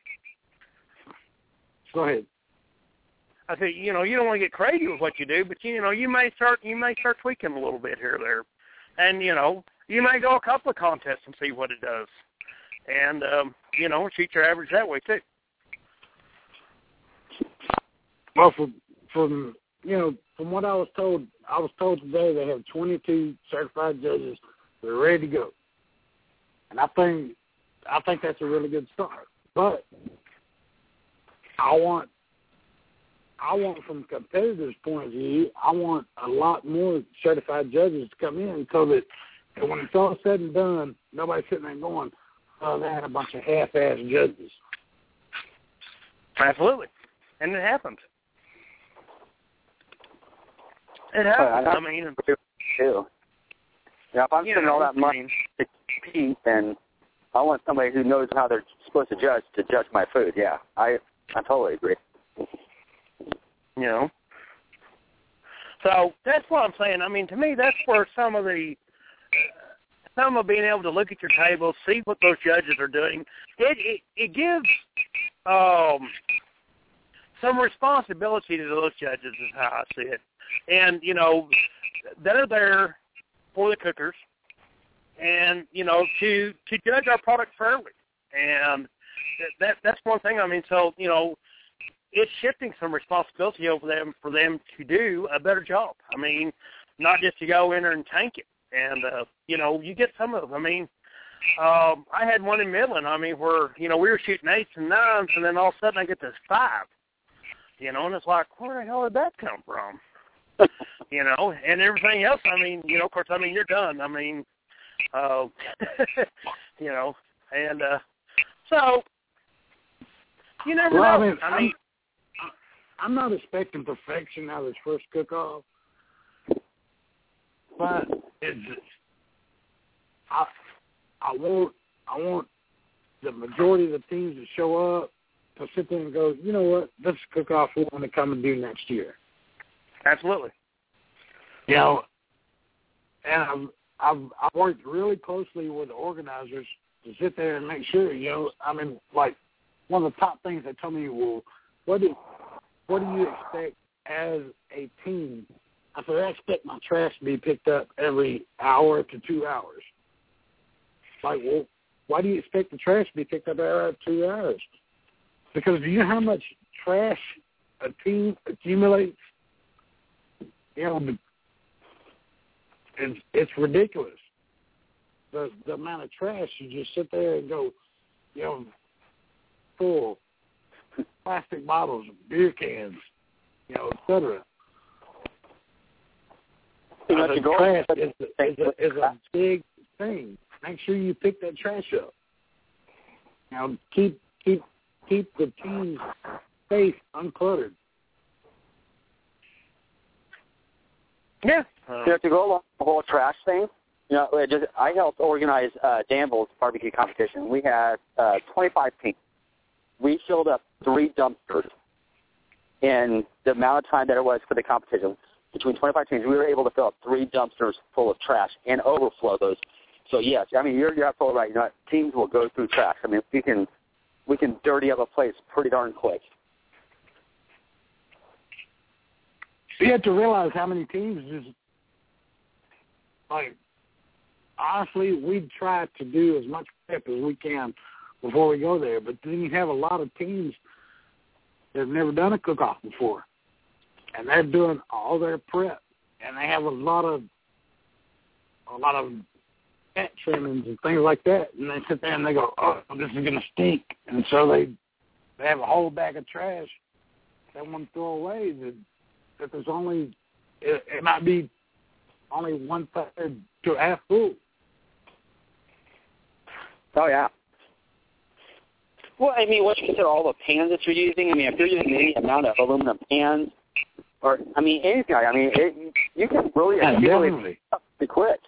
Speaker 3: Go ahead.
Speaker 2: I think, you don't want to get crazy with what you do, but, you may start tweaking a little bit here or there. And, you may go a couple of contests and see what it does. And, shoot your average that way, too.
Speaker 3: Well, from what I was told today they have 22 certified judges that are ready to go, and I think that's a really good start. But I want from competitors' point of view, I want a lot more certified judges to come in so that when it's all said and done, nobody's sitting there going, "Oh, they had a bunch of half-ass judges."
Speaker 2: Absolutely, and it happens. It happens. I mean,
Speaker 4: too. Yeah, if I'm spending all that money to compete, then I want somebody who knows how they're supposed to judge my food. Yeah, I totally agree.
Speaker 2: So that's what I'm saying. I mean, to me, that's where some of being able to look at your table, see what those judges are doing, it gives some responsibility to those judges is how I see it. And, they're there for the cookers and, to judge our product fairly. And that's one thing. I mean, so, it's shifting some responsibility over them for them to do a better job. I mean, not just to go in there and tank it. And, you get some of them. I mean, I had one in Midland, where, we were shooting 8s and 9s, and then all of a sudden I get this 5. And it's like, where the hell did that come from? And everything else, of course, you're done. And so you never know.
Speaker 3: I'm not expecting perfection out of this first cook-off, but I want the majority of the teams to show up to sit there and go, you know what, this is cook-off we want to come and do next year.
Speaker 2: Absolutely.
Speaker 3: And I've worked really closely with the organizers to sit there and make sure, like one of the top things they told me, well, what do you expect as a team? I said, I expect my trash to be picked up every hour to 2 hours. Like, well, why do you expect the trash to be picked up every 2 hours? Because do you know how much trash a team accumulates? It's ridiculous. The amount of trash you just sit there and go, full plastic bottles, beer cans, et cetera. Trash is a big thing. Make sure you pick that trash up. Keep the team's space uncluttered.
Speaker 2: Yeah.
Speaker 4: To go along the whole trash thing, I helped organize Danville's barbecue competition. We had 25 teams. We filled up 3 dumpsters in the amount of time that it was for the competition. Between 25 teams, we were able to fill up 3 dumpsters full of trash and overflow those. So yes, you're absolutely right. Teams will go through trash. We can dirty up a place pretty darn quick.
Speaker 3: You have to realize how many teams just, honestly, we try to do as much prep as we can before we go there. But then you have a lot of teams that have never done a cook-off before, and they're doing all their prep, and they have a lot of fat trimmings and things like that, and they sit there and they go, oh, this is going to stink. And so they have a whole bag of trash they want to throw away that there's only, it might be only 1/3 to half full.
Speaker 4: Oh, yeah. Well, once you consider all the pans that you're using, if you're using any amount of aluminum pans or, anything, you can really
Speaker 3: definitely
Speaker 4: pretty quick.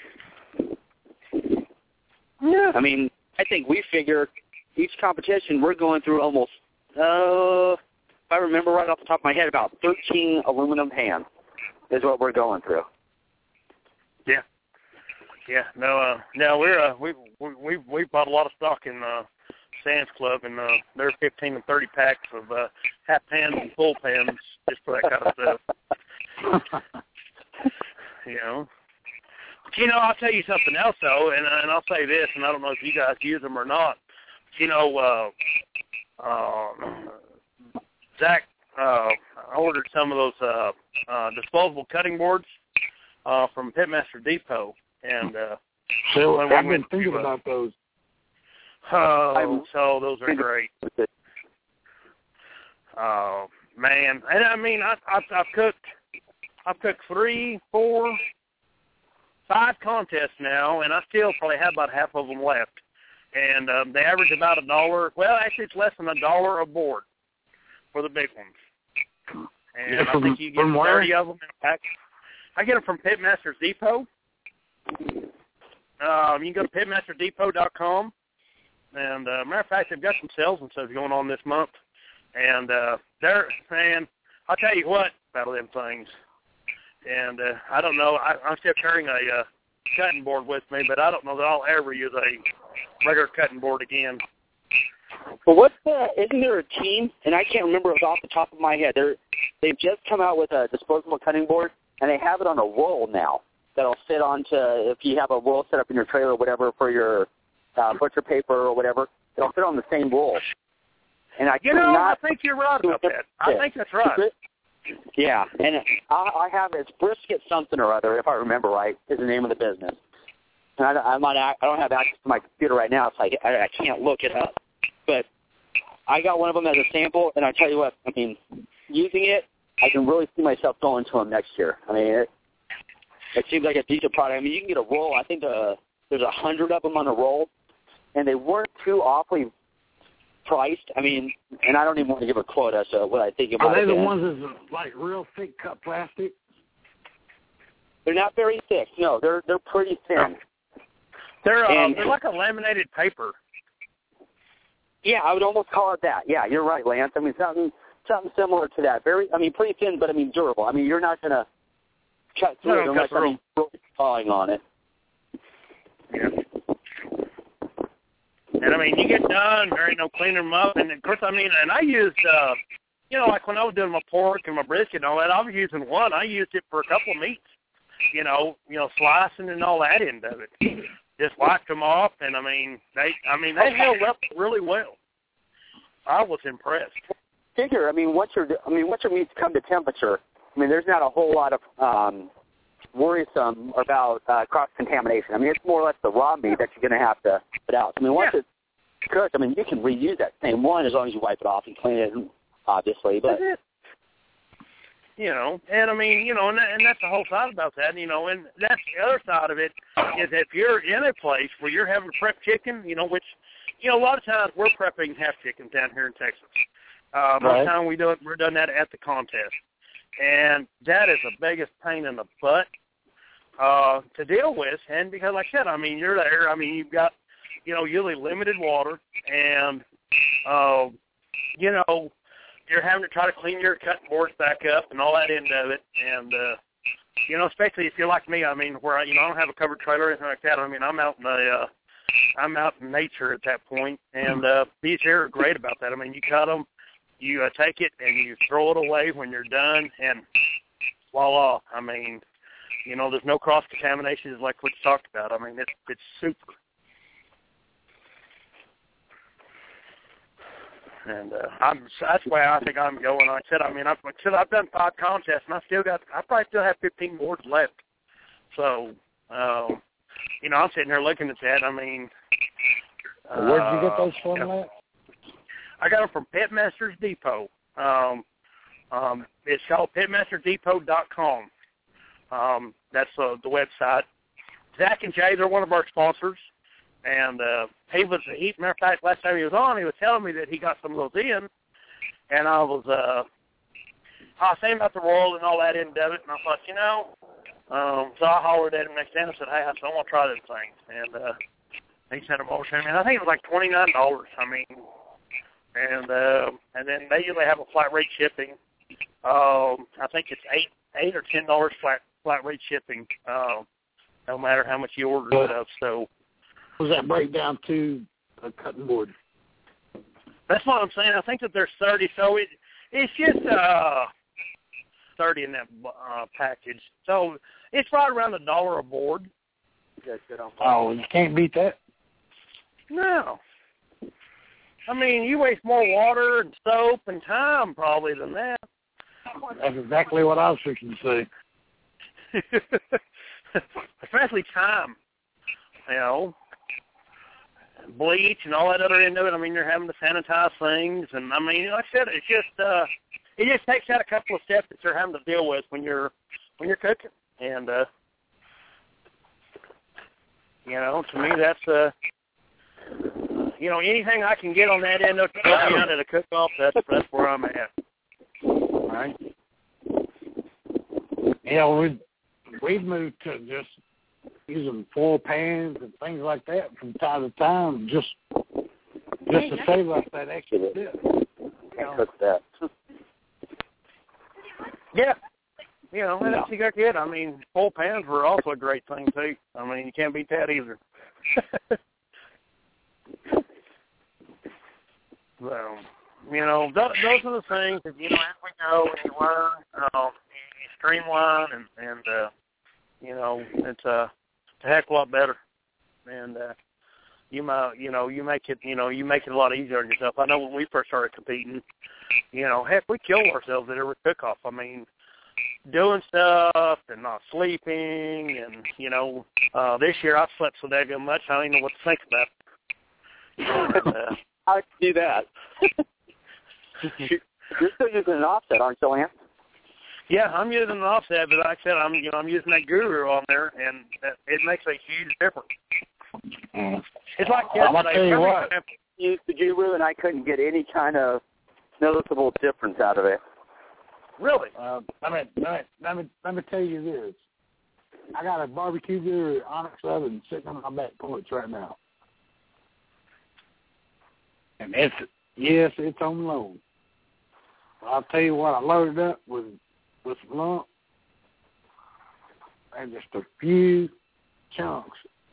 Speaker 2: Yeah.
Speaker 4: I mean, I think we figure each competition we're going through almost, if I remember right off the top of my head, about 13 aluminum pans is what we're going through.
Speaker 2: Yeah. Yeah. No, we bought a lot of stock in Sam's Club, and there are 15 and 30 packs of half pans and full pans just for that kind of stuff. You know. But, you know, I'll tell you something else, though, and I'll say this, and I don't know if you guys use them or not. You know, Zach ordered some of those disposable cutting boards from Pitmaster Depot, and
Speaker 3: so I've been thinking about those.
Speaker 2: So those are great. Man, and I mean, I've cooked 3, 4, 5 contests now, and I still probably have about half of them left. And they average about $1. Well, actually, it's less than $1 a board for the big ones. And I think you get 30 of them in a pack. I get them from Pitmasters Depot. You can go to pitmasterdepot.com. And matter of fact, they've got some sales and stuff going on this month. And man, I'll tell you what about them things. And I don't know, I'm still carrying a cutting board with me, but I don't know that I'll ever use a regular cutting board again.
Speaker 4: Well, isn't there a team, and I can't remember it off the top of my head, they've just come out with a disposable cutting board, and they have it on a roll now that'll fit onto, if you have a roll set up in your trailer or whatever for your butcher paper or whatever, it'll fit on the same roll. And I
Speaker 2: think you're right about that. I think that's right.
Speaker 4: Yeah, and I have it's Brisket something or other, if I remember right, is the name of the business. And I don't have access to my computer right now, so I can't look it up. But I got one of them as a sample, and I tell you what, I mean, using it, I can really see myself going to them next year. I mean, it seems like a decent product. I mean, you can get a roll. I think there's 100 of them on a roll, and they weren't too awfully priced. I mean, and I don't even want to give a quote as to what I think about it.
Speaker 3: Are they the ones that's like real thick cut plastic?
Speaker 4: They're not very thick. No, they're pretty thin.
Speaker 2: They're like a laminated paper.
Speaker 4: Yeah, I would almost call it that. Yeah, you're right, Lance. I mean, something similar to that. Pretty thin, but I mean durable. I mean, you're not going to cut through it unless you're really falling on it.
Speaker 2: Yeah. And, I mean, you get done, there ain't no cleaning them up. And, of course, I mean, and I used, like when I was doing my pork and my brisket and all that, I was using one. I used it for a couple of meats, slicing and all that end of it. Just wiped them off, and, they held up really well. I was impressed.
Speaker 4: Figure, once your meats come to temperature, there's not a whole lot of worrisome about cross-contamination. It's more or less the raw meat that you're going to have to put out. Once it's cooked, you can reuse that same one as long as you wipe it off and clean it, obviously. But
Speaker 2: and and that's the whole side about that. And that's the other side of it is if you're in a place where you're having to prep chicken, which a lot of times we're prepping half chickens down here in Texas. Most of the time we're doing that at the contest. And that is the biggest pain in the butt to deal with. And because, like I said, you're there. You've got, usually limited water. And, you're having to try to clean your cutting boards back up and all that end of it. And, especially if you're like me, where, I don't have a covered trailer or anything like that. I'm out in nature at that point. And these here are great about that. You cut them. You take it and you throw it away when you're done, and voila. There's no cross-contamination like what you talked about. It's super. And that's why I think I'm going. Like I said, I've done 5 contests, and I probably still have 15 boards left. So, I'm sitting there looking at that.
Speaker 3: Where'd you get those from, Matt?
Speaker 2: I got them from Pitmasters Depot. It's called pitmasterdepot.com. That's the website. Zach and Jay, they're one of our sponsors. And matter of fact, last time he was on, he was telling me that he got some of those in. And I was I was saying about the Royal and all that end of it, and I thought, so I hollered at him next day and I said, hey, I want to try this thing. And he sent them over to me. And I think it was like $29. I mean, and then they usually have a flat rate shipping. I think it's $8 or $10 flat rate shipping, no matter how much you order stuff. So,
Speaker 3: what does that break down to a cutting board?
Speaker 2: That's what I'm saying. I think that there's 30, so it's just 30 in that package. So it's right around $1 a board.
Speaker 3: Oh, you can't beat that.
Speaker 2: No. I mean, you waste more water and soap and time probably than that.
Speaker 3: That's exactly what I was fixing to say.
Speaker 2: Especially time, bleach and all that other end of it. I mean, you're having to sanitize things, and I mean, like I said, it just takes out a couple of steps that you're having to deal with when you're cooking. And to me, that's anything I can get on that end of help me out at a cook-off, that's where I'm at.
Speaker 3: All right. We've moved to just using foil pans and things like that from time to time, just to save us that extra step.
Speaker 4: Cook that.
Speaker 2: Yeah. And that's a good kid. I mean, foil pans were also a great thing, too. I mean, you can't beat that either. So, those are the things that, as we go and you learn, you streamline and it's a heck of a lot better. And you make it a lot easier on yourself. I know when we first started competing, heck, we killed ourselves at every cook-off. I mean, doing stuff and not sleeping, and this year I've slept so damn much I don't even know what to think about.
Speaker 4: How do you do that? You're still using an offset, aren't you, Lance?
Speaker 2: Yeah, I'm using an offset, but like I said, I'm using that Guru on there, and it makes a huge difference. It's like yesterday.
Speaker 3: I'll tell you what.
Speaker 4: I used the Guru, and I couldn't get any kind of noticeable difference out of it.
Speaker 2: Really?
Speaker 3: Let me tell you this. I got a barbecue Guru Onyx oven sitting on my back porch right now. And it's on low. I'll tell you what, I loaded up with some lump and just a few chunks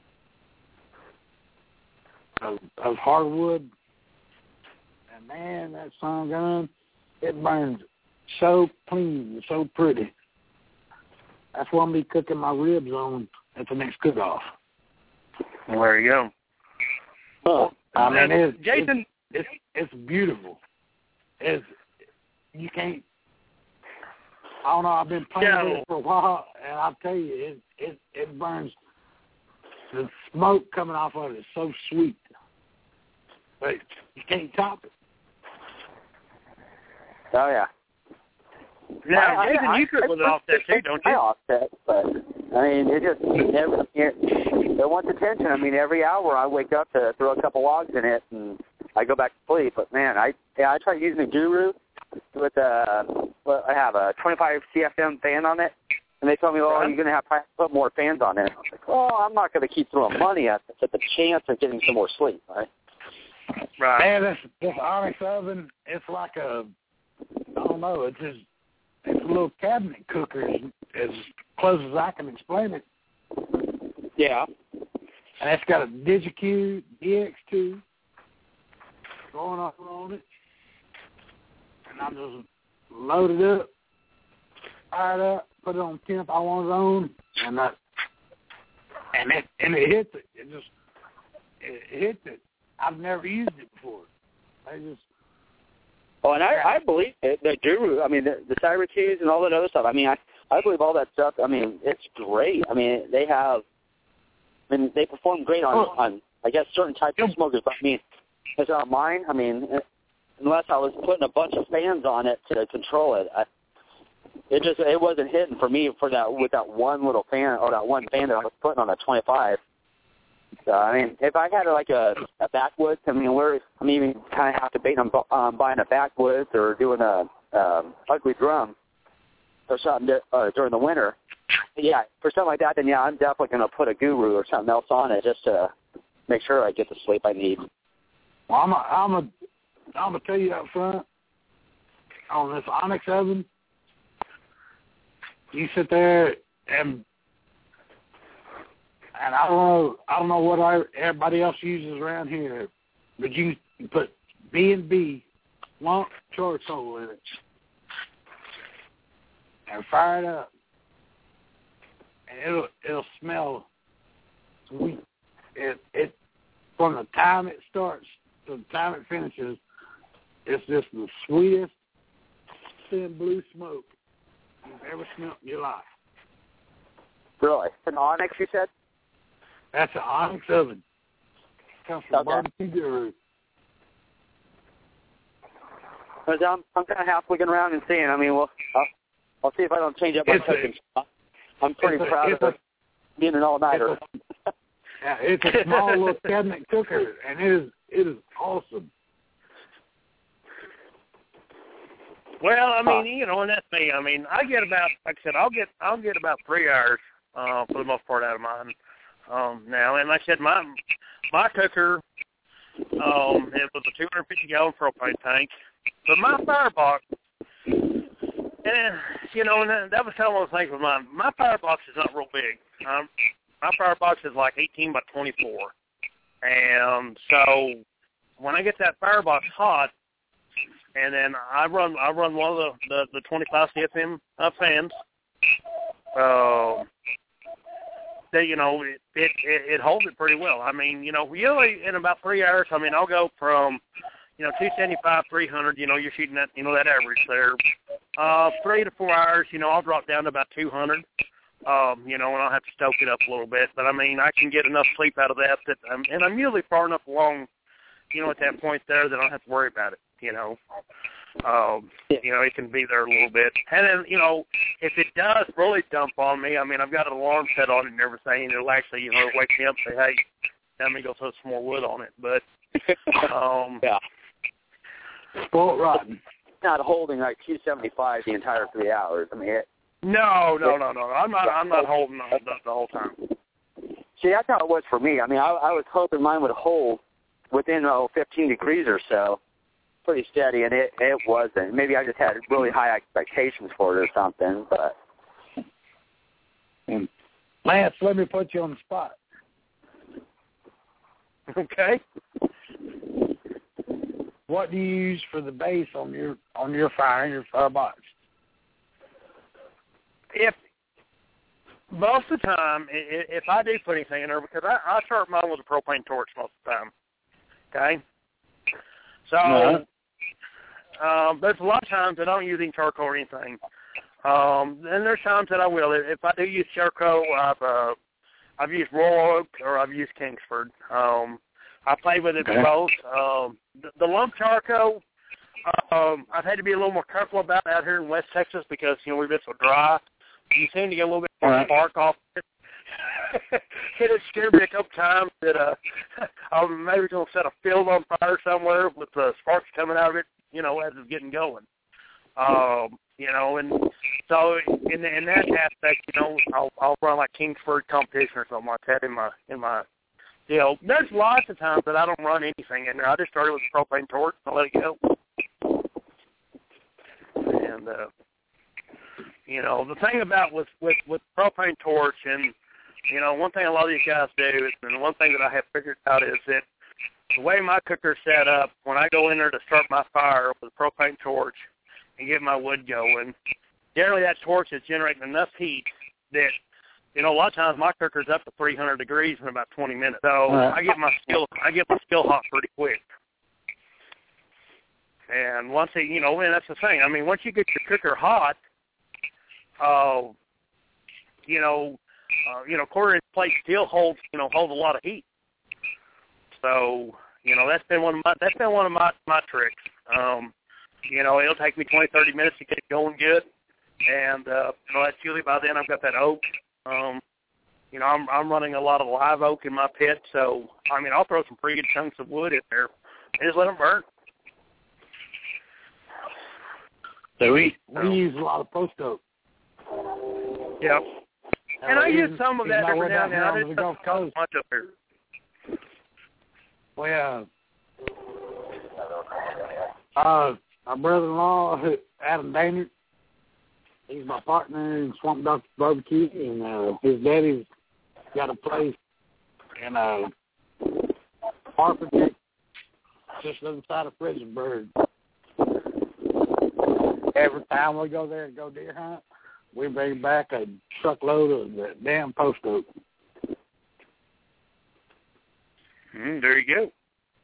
Speaker 3: of hardwood. And man, that sun gun, it burns so clean and so pretty. That's what I'm going to be cooking my ribs on at the next cook-off.
Speaker 2: Well, there you go.
Speaker 3: Well, I mean,
Speaker 2: Jason,
Speaker 3: it's beautiful. You can't. I don't know. I've been playing with it for a while, and I'll tell you, it burns. The smoke coming off of it is so sweet, but you can't top it.
Speaker 4: Oh yeah.
Speaker 2: Yeah, Jason, you cook with an offset too, don't you?
Speaker 4: I offset, but I mean, it wants attention. I mean, every hour I wake up to throw a couple logs in it, and I go back to sleep. But man, I tried using a Guru with I have a 25 CFM fan on it, and they told me, "Oh, you're going to have to put more fans on it." I was like, "Oh, I'm not going to keep throwing money at it. It's a chance of getting some more sleep, right?"
Speaker 2: Right.
Speaker 3: Man, this Onyx oven, it's like I don't know, it's a little cabinet cooker, as close as I can explain it.
Speaker 4: Yeah.
Speaker 3: And it's got a DigiQ DX2 going off on it. And I just load it up, fire it up, put it on temp I want it on, and it hits it. It hits it. I've never used it before.
Speaker 4: Oh, and I believe it, the Guru, I mean, the Syracuse and all that other stuff. I mean, I believe all that stuff. I mean, it's great. I mean, they perform great on I guess, certain types of smokers. But I mean, as on mine, I mean, unless I was putting a bunch of fans on it to control it, it wasn't hitting for me with that one little fan or that one fan that I was putting on a 25. So, I mean, if I had like a backwoods, I mean, even kind of have to debate on buying a backwoods or doing a ugly drum. or something during the winter. Yeah, for something like that, then yeah, I'm definitely going to put a Guru or something else on it just to make sure I get the sleep I need.
Speaker 3: Well, I'm gonna tell you up front, on this Onyx oven, you sit there and I don't know what everybody else uses around here, but you put B&B lump charcoal in it and fire it up, and it'll smell sweet. It from the time it starts to the time it finishes, it's just the sweetest thin blue smoke you've ever smelled in your life.
Speaker 4: Really? An Onyx, you said?
Speaker 3: That's an Onyx oven. Comes from
Speaker 4: Okay.
Speaker 3: Barbecue Guru.
Speaker 4: I'm kind of half looking around and seeing. I mean, I'll see if I don't change up my cooking stuff. I'm pretty proud of being an all-nighter.
Speaker 3: Yeah, it's a small little cabinet cooker, and it is awesome.
Speaker 2: Well, I mean, you know, and that's me. I mean, I get about, like I said, I'll get about 3 hours for the most part out of mine now. And like I said, my cooker, it was a 250-gallon propane tank, but my firebox, you know, and that was kind of one of the things with mine. My firebox is not real big. My firebox is like 18 by 24, and so when I get that firebox hot, and then I run one of the 25 CFM fans. That, you know, it holds it pretty well. I mean, you know, really in about 3 hours. I mean, I'll go from, you know, 275, 300. You know, you're shooting that, you know, that average there. 3 to 4 hours. You know, I'll drop down to about 200. You know, and I'll have to stoke it up a little bit. But I mean, I can get enough sleep out of that. And I'm usually far enough along, you know, at that point there that I don't have to worry about it. You know, you know, it can be there a little bit. And then, you know, if it does really dump on me, I mean, I've got an alarm set on it and everything. It'll actually, you know, wake me up and say, hey, let me go throw some more wood on it. But,
Speaker 4: yeah.
Speaker 3: Spoiled rotten.
Speaker 4: Not holding like 275 the entire 3 hours. I mean,
Speaker 2: No. I'm not holding the whole time.
Speaker 4: See, that's how it was for me. I mean, I was hoping mine would hold within 15 degrees or so, pretty steady, and it wasn't. Maybe I just had really high expectations for it or something. But
Speaker 3: Lance, let me put you on the spot.
Speaker 2: Okay.
Speaker 3: What do you use for the base on your fire, your firebox?
Speaker 2: If most of the time, if I do put anything in there, because I start mine with a propane torch most of the time. Okay. So there's a lot of times that I don't use any charcoal or anything. And there's times that I will. If I do use charcoal, I've used Royal Oak or I've used Kingsford. I play with it both. The lump charcoal, I've had to be a little more careful about out here in West Texas because, you know, we've been so dry. You seem to get a little bit more spark off it. It has scared me a couple times that I'm maybe going to set a field on fire somewhere with the sparks coming out of it, you know, as it's getting going. You know, and so in that aspect, you know, I'll run like Kingsford competition or something like that in my deal. There's lots of times that I don't run anything in there. I just started with a propane torch and let it go. And you know, the thing about with propane torch, and you know, one thing a lot of these guys do is, and one thing that I have figured out is that the way my cooker's set up, when I go in there to start my fire with a propane torch and get my wood going, generally that torch is generating enough heat that, you know, a lot of times my cooker's up to 300 degrees in about 20 minutes. So I get my skill hot pretty quick. And once it, you know, and that's the thing. I mean, once you get your cooker hot, you know, quarter-inch plate still holds a lot of heat. So, you know, that's been one of my tricks. You know, it'll take me 20, 30 minutes to get it going good, and you know, that's usually by then I've got that oak. You know, I'm running a lot of live oak in my pit, so I mean, I'll throw some pretty good chunks of wood in there and just let them burn.
Speaker 3: So we use a lot of post oak.
Speaker 2: Yep. And I use some of that every now and then. I didn't
Speaker 3: Gulf Coast.
Speaker 2: much up here.
Speaker 3: Well, my brother-in-law, Adam Daynard, he's my partner in Swamp Doctor Barbecue, and his daddy's got a place in Harper, Texas, just on the side of Fredericksburg. Every time we go there and go deer hunt, we bring back a truckload of that damn post oak.
Speaker 2: There you go.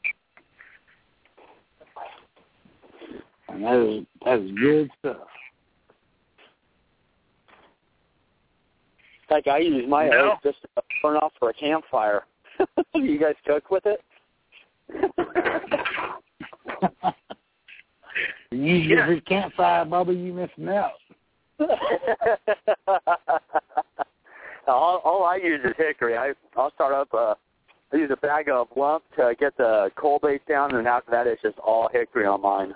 Speaker 3: And that is good stuff.
Speaker 4: Like I use my oak just to burn off for a campfire. You guys cook with it?
Speaker 3: You use your campfire, Bubba, you missing out.
Speaker 4: all I use is hickory. I'll start up. I use a bag of lump to get the coal base down, and after that, it's just all hickory on mine.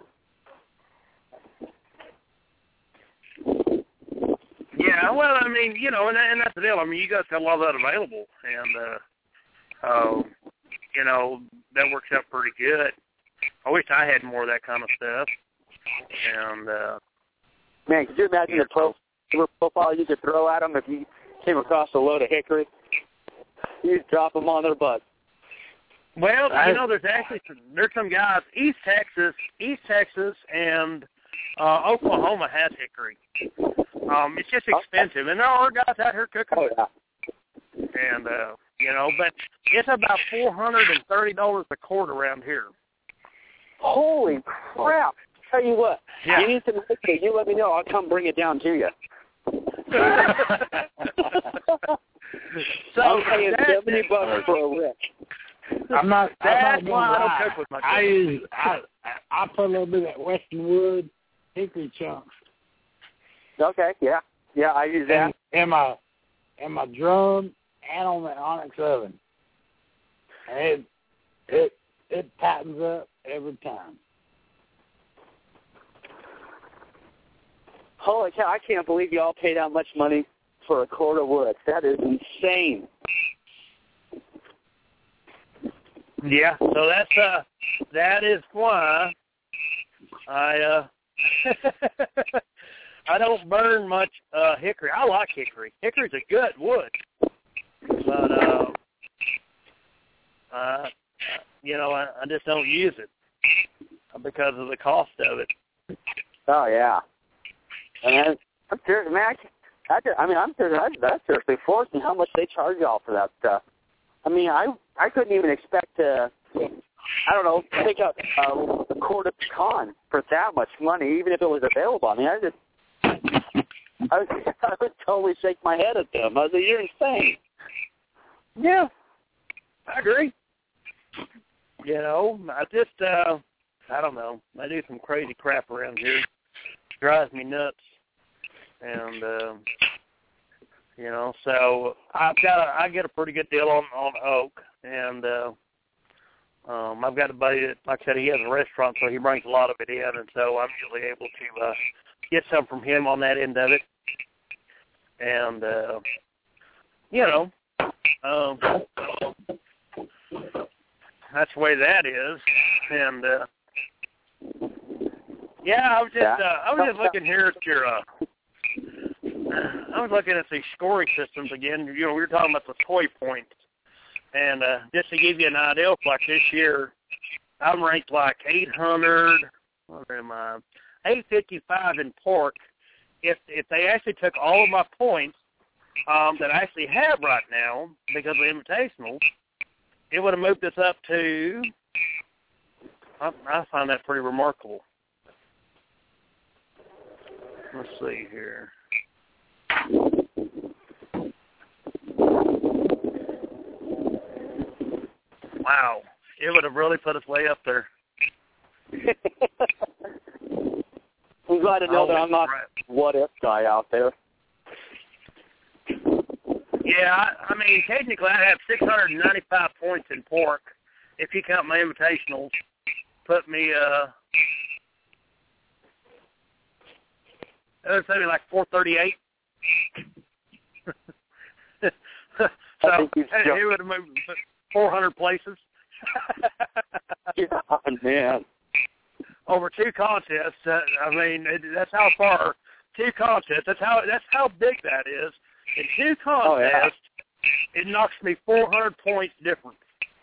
Speaker 2: Yeah, well, I mean, you know, and that's the deal. I mean, you guys got a lot of that available, and you know, that works out pretty good. I wish I had more of that kind of stuff. And
Speaker 4: man, could you imagine the profile you could throw at them if you came across a load of hickory? You'd drop them on their butt.
Speaker 2: Well, you know, there's some guys, East Texas, and Oklahoma has hickory. It's just expensive, and there are guys out here cooking.
Speaker 4: Oh, yeah.
Speaker 2: And you know, but it's about $430 a quart around here.
Speaker 4: Holy crap! Tell you what, you need some hickory. You let me know. I'll come bring it down to you.
Speaker 2: So
Speaker 4: I'm paying $70 for a rick.
Speaker 3: That's
Speaker 2: why I don't cook with my kids.
Speaker 3: I put a little bit of that Western Wood hickory chunks.
Speaker 4: Okay, yeah, I use that
Speaker 3: in my drum and on the onyx oven. And it tightens up every time.
Speaker 4: Holy cow! I can't believe y'all pay that much money for a cord of wood. That is insane.
Speaker 2: Yeah, so that is why I I don't burn much hickory. I like hickory. Hickory's a good wood, but you know, I just don't use it because of the cost of it.
Speaker 4: Oh yeah, and I'm serious, man. I'm serious. That seriously forced me how much they charge y'all for that stuff. I mean, I couldn't even expect to, I don't know, take out a quart of pecan for that much money, even if it was available. I mean, I would totally shake my head at them. I was like, you're insane.
Speaker 2: Yeah, I agree. You know, I don't know. I do some crazy crap around here. It drives me nuts. And, you know, so I get a pretty good deal on oak. And I've got a buddy that, like I said, he has a restaurant, so he brings a lot of it in. And so I'm usually able to get some from him on that end of it. And, you know, that's the way that is. And, yeah, I was just looking here at your, I was looking at these scoring systems again. You know, we were talking about the toy points. And just to give you an idea, like this year, I'm ranked like 800, what am I, 855 in pork. If they actually took all of my points that I actually have right now because of Invitationals, it would have moved us up to, I find that pretty remarkable. Let's see here. Wow. It would have really put us way up there.
Speaker 4: I'm glad to know that I'm not what-if guy out there.
Speaker 2: Yeah, I mean, technically I have 695 points in pork. If you count my Invitationals, put me, it would say like 438. So he would have moved 400 places.
Speaker 4: Yeah, man.
Speaker 2: Over 2 contests. I mean, that's how far 2 contests. That's how big that is. In 2 contests, It knocks me 400 points different.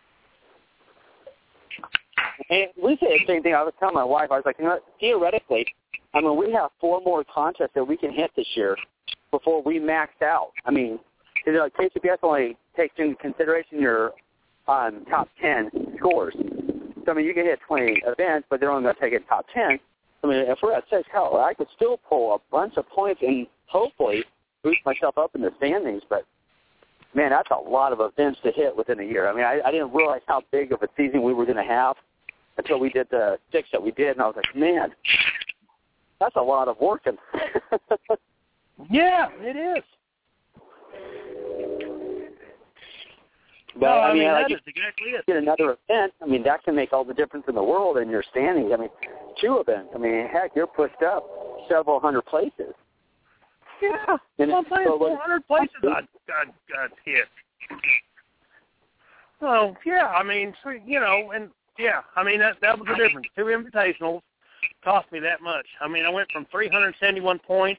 Speaker 4: And we say the same thing. I was telling my wife, I was like, you know what, theoretically, I mean, we have 4 more contests that we can hit this year before we max out. I mean, you know, KCBS only takes into consideration your top 10 scores. So, I mean, you can hit 20 events, but they're only going to take it top 10. I mean, if we're at 6, hell, I could still pull a bunch of points and hopefully boost myself up in the standings. But, man, that's a lot of events to hit within a year. I mean, I didn't realize how big of a season we were going to have until we did the 6 that we did, and I was like, man, that's a lot of working.
Speaker 2: Yeah, it is.
Speaker 4: But, I mean,
Speaker 2: that
Speaker 4: like,
Speaker 2: is exactly it.
Speaker 4: Get another event, I mean, that can make all the difference in the world in your standings. I mean, 2 events, I mean, heck, you're pushed up several hundred places.
Speaker 2: Yeah,
Speaker 4: And
Speaker 2: I'm saying 400 places I'd hit. So, yeah, I mean, so, you know, and, yeah, I mean, that was the difference. 2 invitationals cost me that much. I mean, I went from 371 points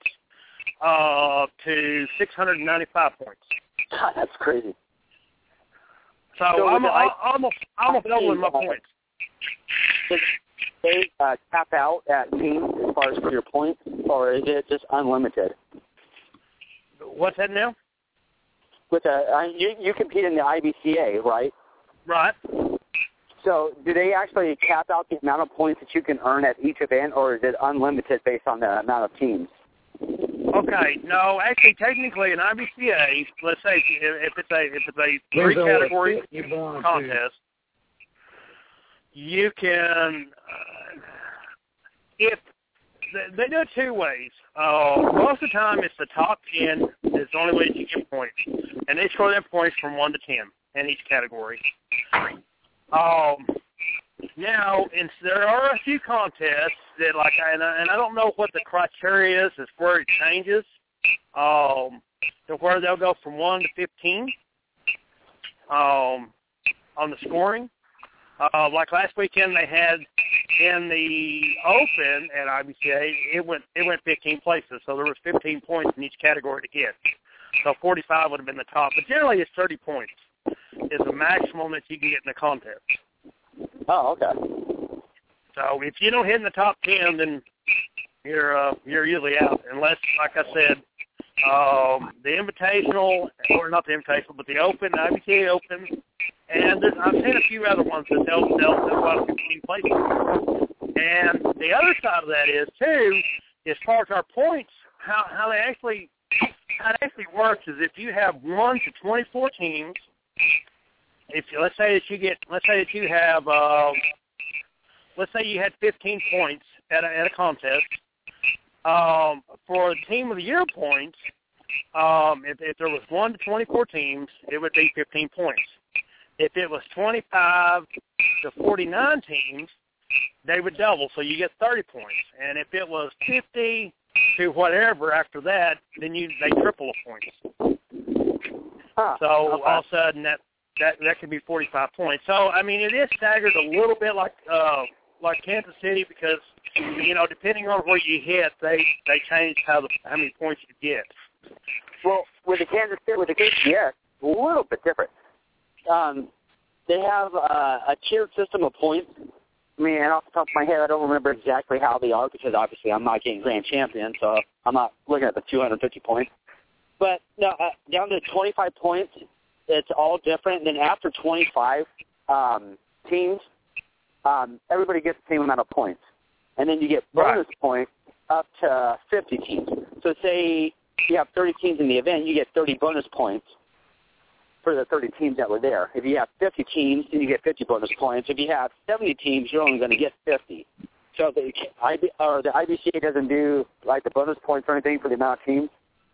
Speaker 2: to 695 points.
Speaker 4: God, that's crazy.
Speaker 2: So I'm almost doubling my points.
Speaker 4: Does they cap out at teams as far as for your points, or is it just unlimited?
Speaker 2: What's that now?
Speaker 4: With you compete in the IBCA, right?
Speaker 2: Right.
Speaker 4: So do they actually cap out the amount of points that you can earn at each event, or is it unlimited based on the amount of teams?
Speaker 2: Okay, no, actually, technically, an IBCA, let's say if it's a 3-category contest, you can, if they do it 2 ways. Most of the time, it's the top 10 is the only way that you get points, and they score their points from 1 to 10 in each category. Now, there are a few contests that, like, and I don't know what the criteria is as where it changes, to where they'll go from 1 to 15 on the scoring. Like last weekend, they had in the Open at IBCA, it went 15 places, so there was 15 points in each category to get. So 45 would have been the top, but generally it's 30 points is the maximum that you can get in the contest.
Speaker 4: Oh, okay.
Speaker 2: So if you don't hit in the top 10, then you're usually out, unless, like I said, the Invitational, or not the Invitational, but the Open, the IBCA Open, and I've seen a few other ones that they'll go out 15 places. And the other side of that is, too, as far as our points, how it actually works is if you have 1 to 24 teams. Let's say you had 15 points at a contest. For the Team of the Year points, if there was 1 to 24 teams, it would be 15 points. If it was 25 to 49 teams, they would double, so you get 30 points. And if it was 50 to whatever after that, then they triple the points. So all of a sudden that could be 45 points. So I mean, it is staggered a little bit like Kansas City, because you know, depending on where you hit, they change how many points you get.
Speaker 4: Well, with the Kansas City, with the KCBS, a little bit different. They have a tiered system of points. I mean, and off the top of my head, I don't remember exactly how they are, because obviously I'm not getting grand champion, so I'm not looking at the 250 points. But no, down to 25 points, it's all different. Then after 25 teams, everybody gets the same amount of points. And then you get bonus points up to 50 teams. So say you have 30 teams in the event, you get 30 bonus points for the 30 teams that were there. If you have 50 teams, then you get 50 bonus points. If you have 70 teams, you're only going to get 50. So the IBCA doesn't do like the bonus points or anything for the amount of teams?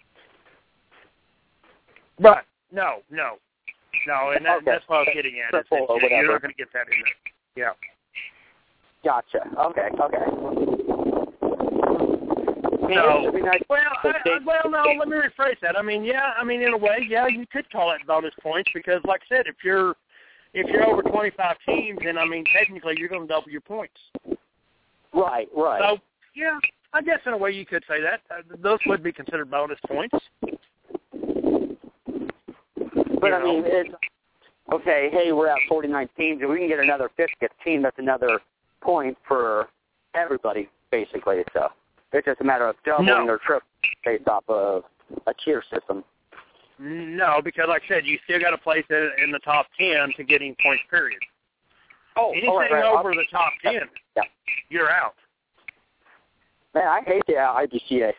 Speaker 2: Right. No, and that's what I was getting at. You're not going to get that in there. Yeah.
Speaker 4: Gotcha. Okay.
Speaker 2: No.
Speaker 4: I mean,
Speaker 2: no, let me rephrase that. I mean, in a way, you could call it bonus points because, like I said, if you're over 25 teams, then, I mean, technically you're going to double your points.
Speaker 4: Right.
Speaker 2: So, yeah, I guess in a way you could say that. Those would be considered bonus points.
Speaker 4: But, I mean, it's, okay, hey, we're at 49 teams, and we can get another 50th team. That's another point for everybody, basically. So it's just a matter of doubling or tripling based off of a tier system.
Speaker 2: No, because like I said, you still got to place it in the top 10 to get any points, period. Anything over the top 10, you're out.
Speaker 4: Man, I hate the IBCA.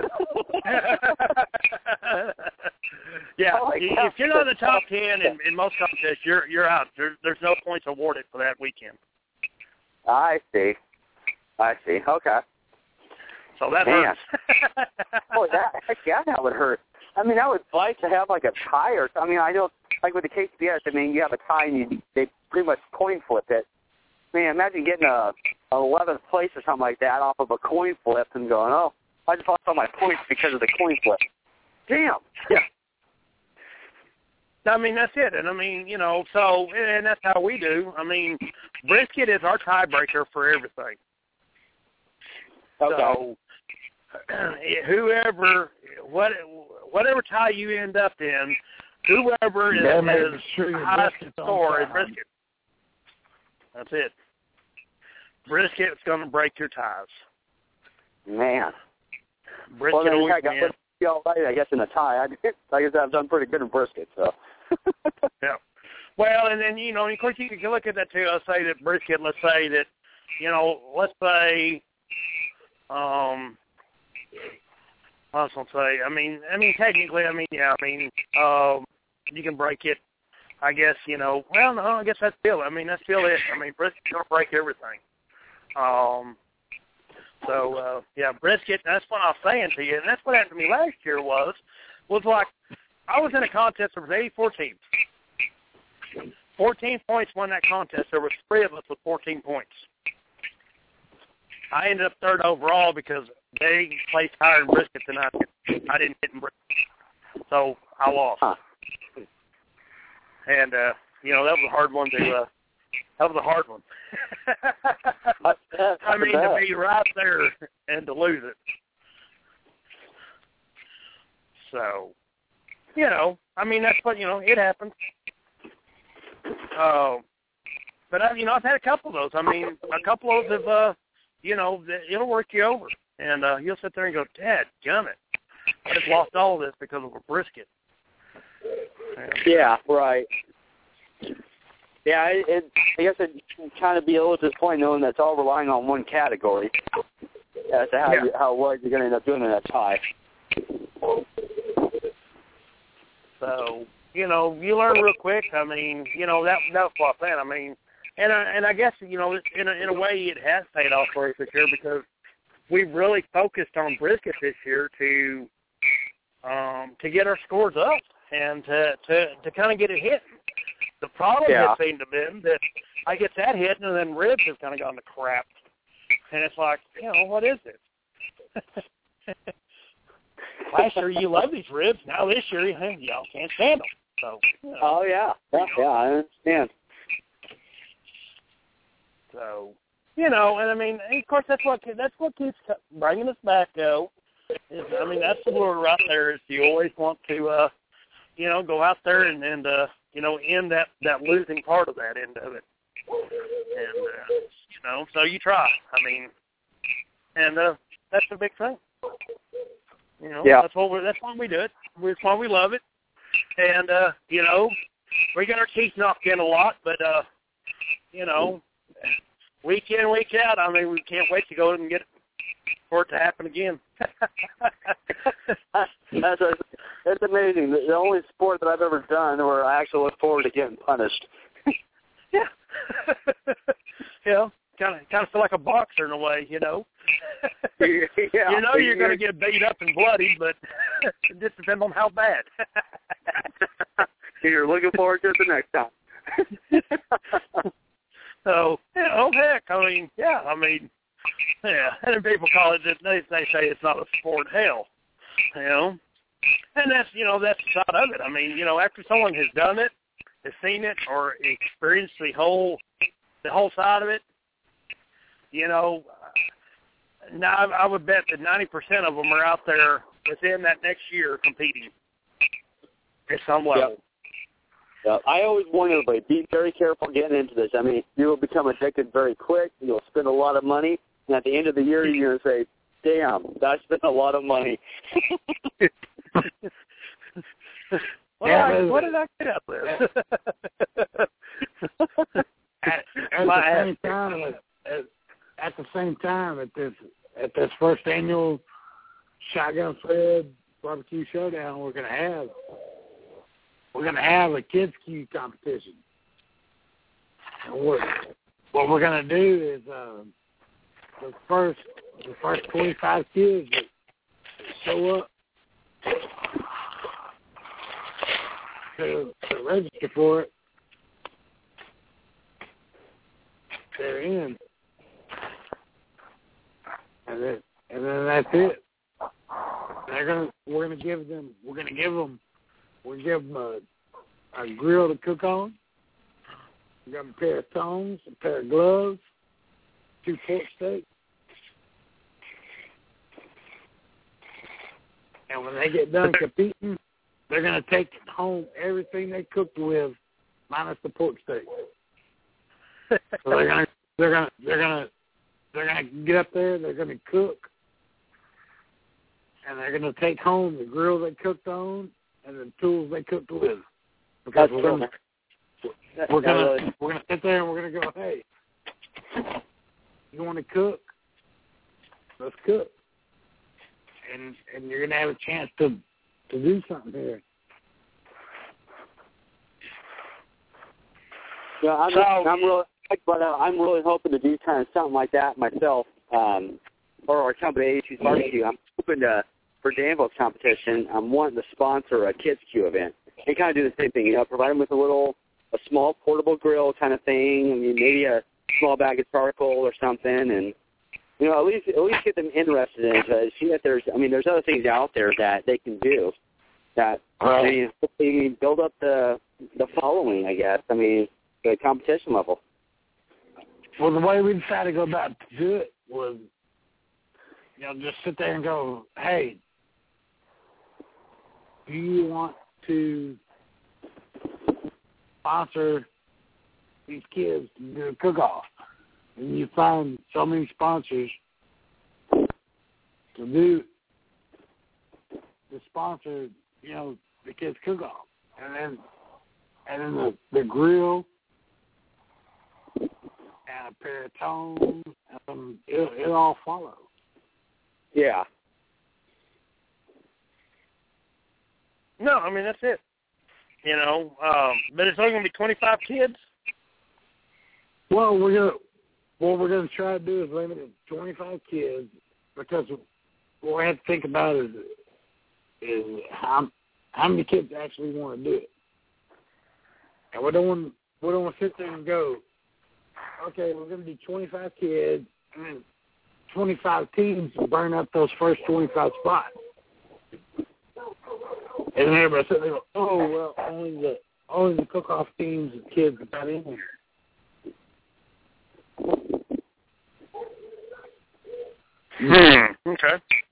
Speaker 2: If you're not in the top 10 in most contests, you're out. There's no points awarded for that weekend.
Speaker 4: I see. Okay.
Speaker 2: So that hurts.
Speaker 4: Boy, that would hurt. I mean, I would like to have like a tie or something. I mean, I know, like with the KCBS, I mean, you have a tie and they pretty much coin flip it. Man, imagine getting a 11th place or something like that off of a coin flip and going, oh, I just lost all my points because of the coin flip. Damn.
Speaker 2: Yeah. I mean, that's it. And, I mean, and that's how we do. I mean, brisket is our tiebreaker for everything.
Speaker 4: Okay.
Speaker 2: So, whatever tie you end up in, whoever is highest score is brisket. That's it. Brisket is going to break your ties.
Speaker 4: Man.
Speaker 2: Brisket always wins.
Speaker 4: I guess in a tie. Like I said, I've done pretty good in brisket, so.
Speaker 2: Yeah. Well, and then, of course, you can look at that, too. I'll say that brisket, let's say that, let's say, I was going to say, I mean, technically, you can break it, I guess, well, no, I guess that's still it. I mean, that's still it. I mean, brisket's going to break everything. Brisket, that's what I was saying to you, and that's what happened to me last year was like, I was in a contest, there was 84 teams. 14 points won that contest. There was 3 of us with 14 points. I ended up 3rd overall because they placed higher in brisket than I did. I didn't hit in brisket. So I lost.
Speaker 4: Huh.
Speaker 2: And, that was a hard one to, I mean, to be right there and to lose it. So, I mean, that's what, it happens. But, I've had a couple of those. I mean, a couple of those have, it'll work you over. And you'll sit there and go, Dad, gummit. I just lost all of this because of a brisket.
Speaker 4: Yeah, right. Yeah, I guess it can kind of be a little disappointing knowing that's all relying on one category as to how well you're going to end up doing in that tie.
Speaker 2: So, you learn real quick. I mean, that's what I'm saying. I mean, and I guess, in a way it has paid off for us this year because we've really focused on brisket this year to get our scores up and to kind of get it hit. The problem has seemed to have been that I get that hit and then ribs have kind of gone to crap. And it's like, what is this? Last year you loved these ribs. Now this year y'all can't stand them. So.
Speaker 4: Oh yeah, I understand.
Speaker 2: So, and I mean, of course that's what keeps bringing us back. Though, I mean that's the lure right there. Is you always want to, go out there and end that losing part of that end of it. And so you try. I mean, and that's the big thing. That's why we do it. That's why we love it. And we got our teeth knocked in a lot, but week in, week out, I mean, we can't wait to go and get for it to happen again.
Speaker 4: It's amazing. The only sport that I've ever done where I actually look forward to getting punished.
Speaker 2: Yeah. Kind of feel like a boxer in a way,
Speaker 4: Yeah.
Speaker 2: You're going to get beat up and bloody, but it just depends on how bad.
Speaker 4: You're looking forward to it the next time.
Speaker 2: So, heck, I mean, Yeah, and then people call it, they say it's not a sport. Hell, and that's, that's the side of it. I mean, after someone has done it, has seen it, or experienced the whole side of it, now I would bet that 90% of them are out there within that next year competing at some level.
Speaker 4: Yep. Yep. I always warn everybody, be very careful getting into this. I mean, you will become addicted very quick. You'll spend a lot of money, and at the end of the year, you're going to say, damn, I spent a lot of money.
Speaker 2: What did I get up there?
Speaker 3: At the same time, at this first annual Shotgun Fred Barbecue Showdown, we're gonna have a kids queue competition. And what we're gonna do is the first 25 kids that show up to register for it, they're in, and then that's it. We're gonna give them a grill to cook on. We got a pair of tongs, a pair of gloves, 2 pork steaks. And when they get done competing, they're going to take home everything they cooked with, minus the pork steak. So they're going to get up there. They're going to cook, and they're going to take home the grill they cooked on and the tools they cooked with. Because we're going to sit there and we're going to go, hey, you want to cook? Let's cook. And you're going to have a chance to do something here.
Speaker 4: Yeah, I'm really hoping to do kind of something like that myself, or our company, A2's Barbecue. I'm hoping for Danville's competition, I'm wanting to sponsor a kids queue event and kind of do the same thing. Provide them with a small portable grill kind of thing. I mean, maybe a small bag of charcoal or something, and at least get them interested in it. Because see that there's other things out there that they can do that maybe build up the following, I guess. I mean, the competition level.
Speaker 3: Well, the way we decided to go about to do it was, just sit there and go, hey, do you want to sponsor these kids to do a cook-off? And you find so many sponsors to sponsor, the kids cook-off. And then the grill and a pair of tongs, it'll all follow.
Speaker 4: Yeah.
Speaker 2: No, I mean, that's it. But it's only going to be 25 kids?
Speaker 3: Well, what we're going to try to do is limit it to 25 kids, because what we have to think about is how many kids actually want to do it. And we don't want to sit there and go, okay, we're going to do 25 kids, and then 25 teams burn up those first 25 spots. And then everybody sitting there, oh, well, only the cook-off teams and kids got in here.
Speaker 2: Okay.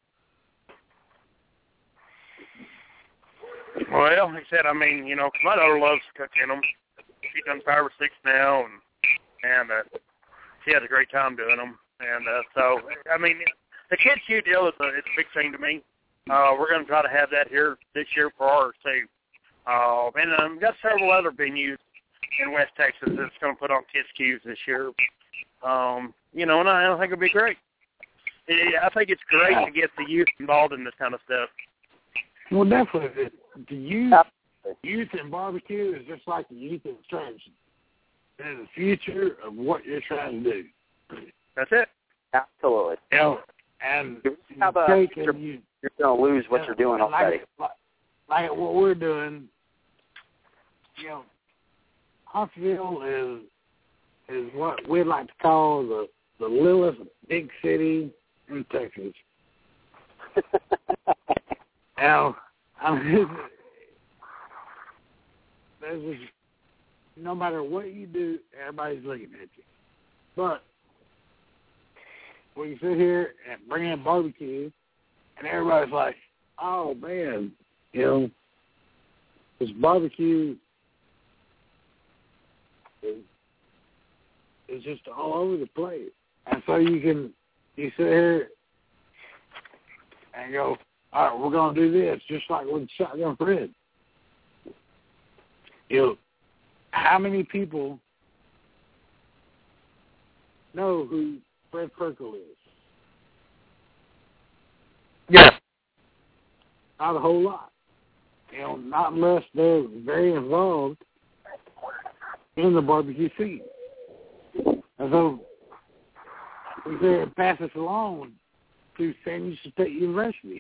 Speaker 2: Well, like I said, my daughter loves cooking them. She's done 5 or 6 now, and she has a great time doing them. And so, the kids' queue deal is a big thing to me. We're going to try to have that here this year for ours, too. And we've got several other venues in West Texas that's going to put on kids' queues this year. And I think it'll be great. I think it's great to get the youth involved in this kind of stuff.
Speaker 3: Well, definitely. The youth in barbecue is just like the youth in strategy. They're the future of what you're trying to do.
Speaker 2: That's it.
Speaker 4: Absolutely.
Speaker 3: And
Speaker 4: you're going to lose what you're doing already.
Speaker 3: Like what we're doing, Huntsville is what we'd like to call the littlest big city in Texas. Now, I mean, no matter what you do, everybody's looking at you. But when you sit here and bring in barbecue, and everybody's like, oh, man, this barbecue is just all over the place. And so you sit here and go, all right, we're going to do this, just like with Shotgun Fred. How many people know who Fred Perkle is?
Speaker 2: Yeah.
Speaker 3: Not a whole lot. Not unless they're very involved in the barbecue scene. And so we say pass this along to San Diego State University.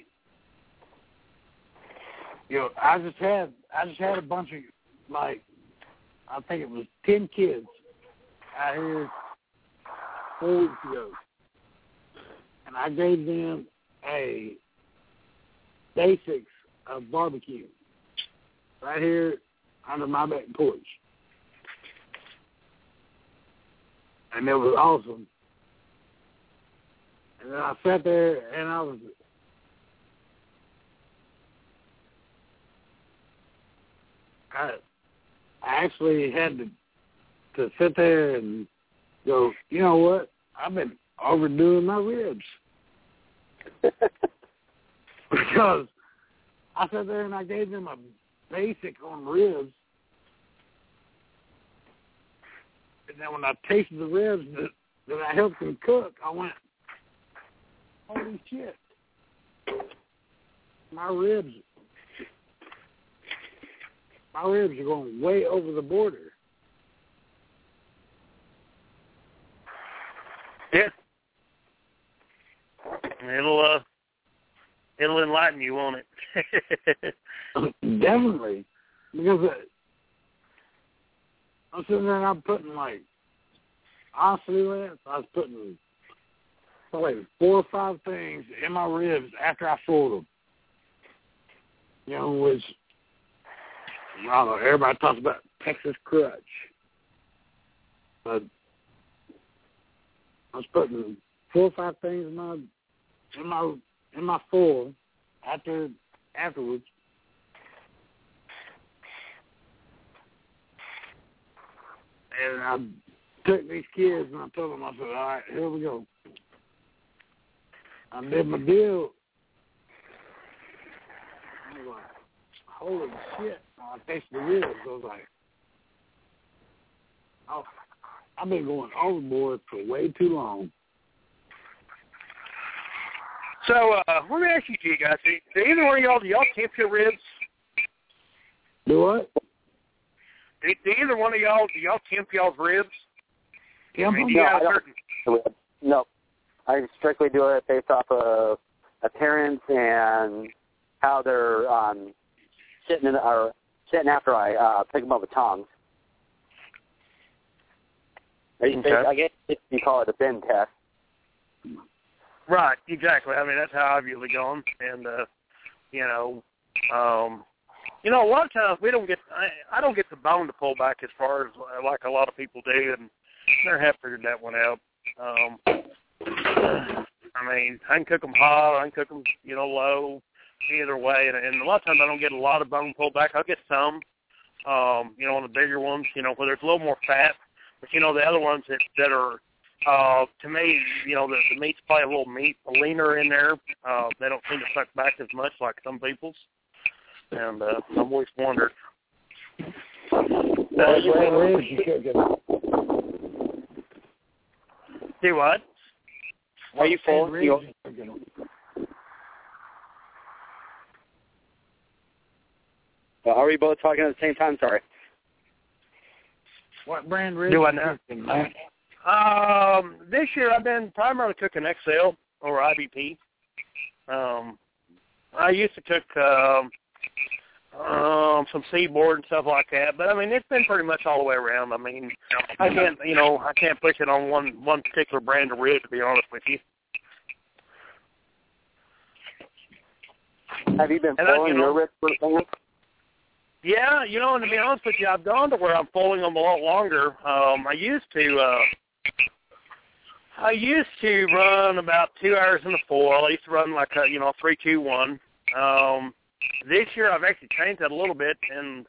Speaker 3: I just had a bunch of, like, I think it was 10 kids out here 4 weeks ago. And I gave them a basics of barbecue right here under my back porch. And it was awesome. And then I sat there and I actually had to sit there and go, you know what? I've been overdoing my ribs. Because I sat there and I gave them a basic on ribs. And then when I tasted the ribs that I helped them cook, I went, holy shit. My ribs are going way over the border.
Speaker 2: Yeah. It'll enlighten you, won't it?
Speaker 3: Definitely. Because I'm sitting there and I'm putting, like, honestly, Lance, I was putting probably 4 or 5 things in my ribs after I foiled them. Which, I don't know, everybody talks about Texas crutch. But I was putting 4 or 5 things in my foil afterwards. And I took these kids and I told them, I said, all right, here we go. I did my deal. I was like, holy shit. I tasted the ribs. I was like, oh, I've been going overboard for way too long.
Speaker 2: So, let me ask you guys, do either one of y'all temp your ribs?
Speaker 3: Do what?
Speaker 2: Do either one of y'all temp y'all's ribs?
Speaker 4: No, I strictly do it based off of appearance and how they're sitting after I pick them up with tongs.
Speaker 2: Okay.
Speaker 4: I guess you call it a bin test.
Speaker 2: Right, exactly. I mean, that's how I've usually gone. And, a lot of times I don't get the bone to pull back as far as like a lot of people do, and I have figured that one out. I mean, I can cook them hot, I can cook them, low, either way. And a lot of times I don't get a lot of bone pulled back. I'll get some, on the bigger ones, where there's a little more fat. But, the other ones that are, to me, the meat's probably a little leaner in there. They don't seem to suck back as much like some people's. And I've always wondered. Do what?
Speaker 4: Are you full? Are we both talking at the same time? Sorry.
Speaker 3: What brand ribs?
Speaker 2: Do I know? This year I've been primarily cooking XL or IBP. I used to cook some seaboard and stuff like that. But I mean, it's been pretty much all the way around. I mean, I can't push it on one particular brand of rib, to be honest with you.
Speaker 4: Have you been foiling your ribs for the week?
Speaker 2: Yeah, and to be honest with you, I've gone to where I'm foiling them a lot longer. I used to run about 2 hours in the foil. I used to run like a 3-2-1. This year I've actually changed that a little bit, and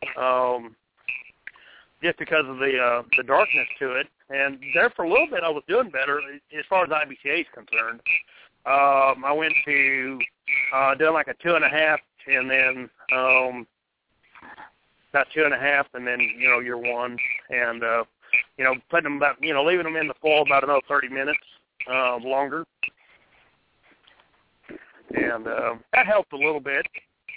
Speaker 2: just because of the darkness to it. And there for a little bit I was doing better as far as IBCA is concerned. I went to doing like a 2.5, and then about 2.5, and then year one, and putting them about leaving them in the foil about another 30 minutes longer, and that helped a little bit.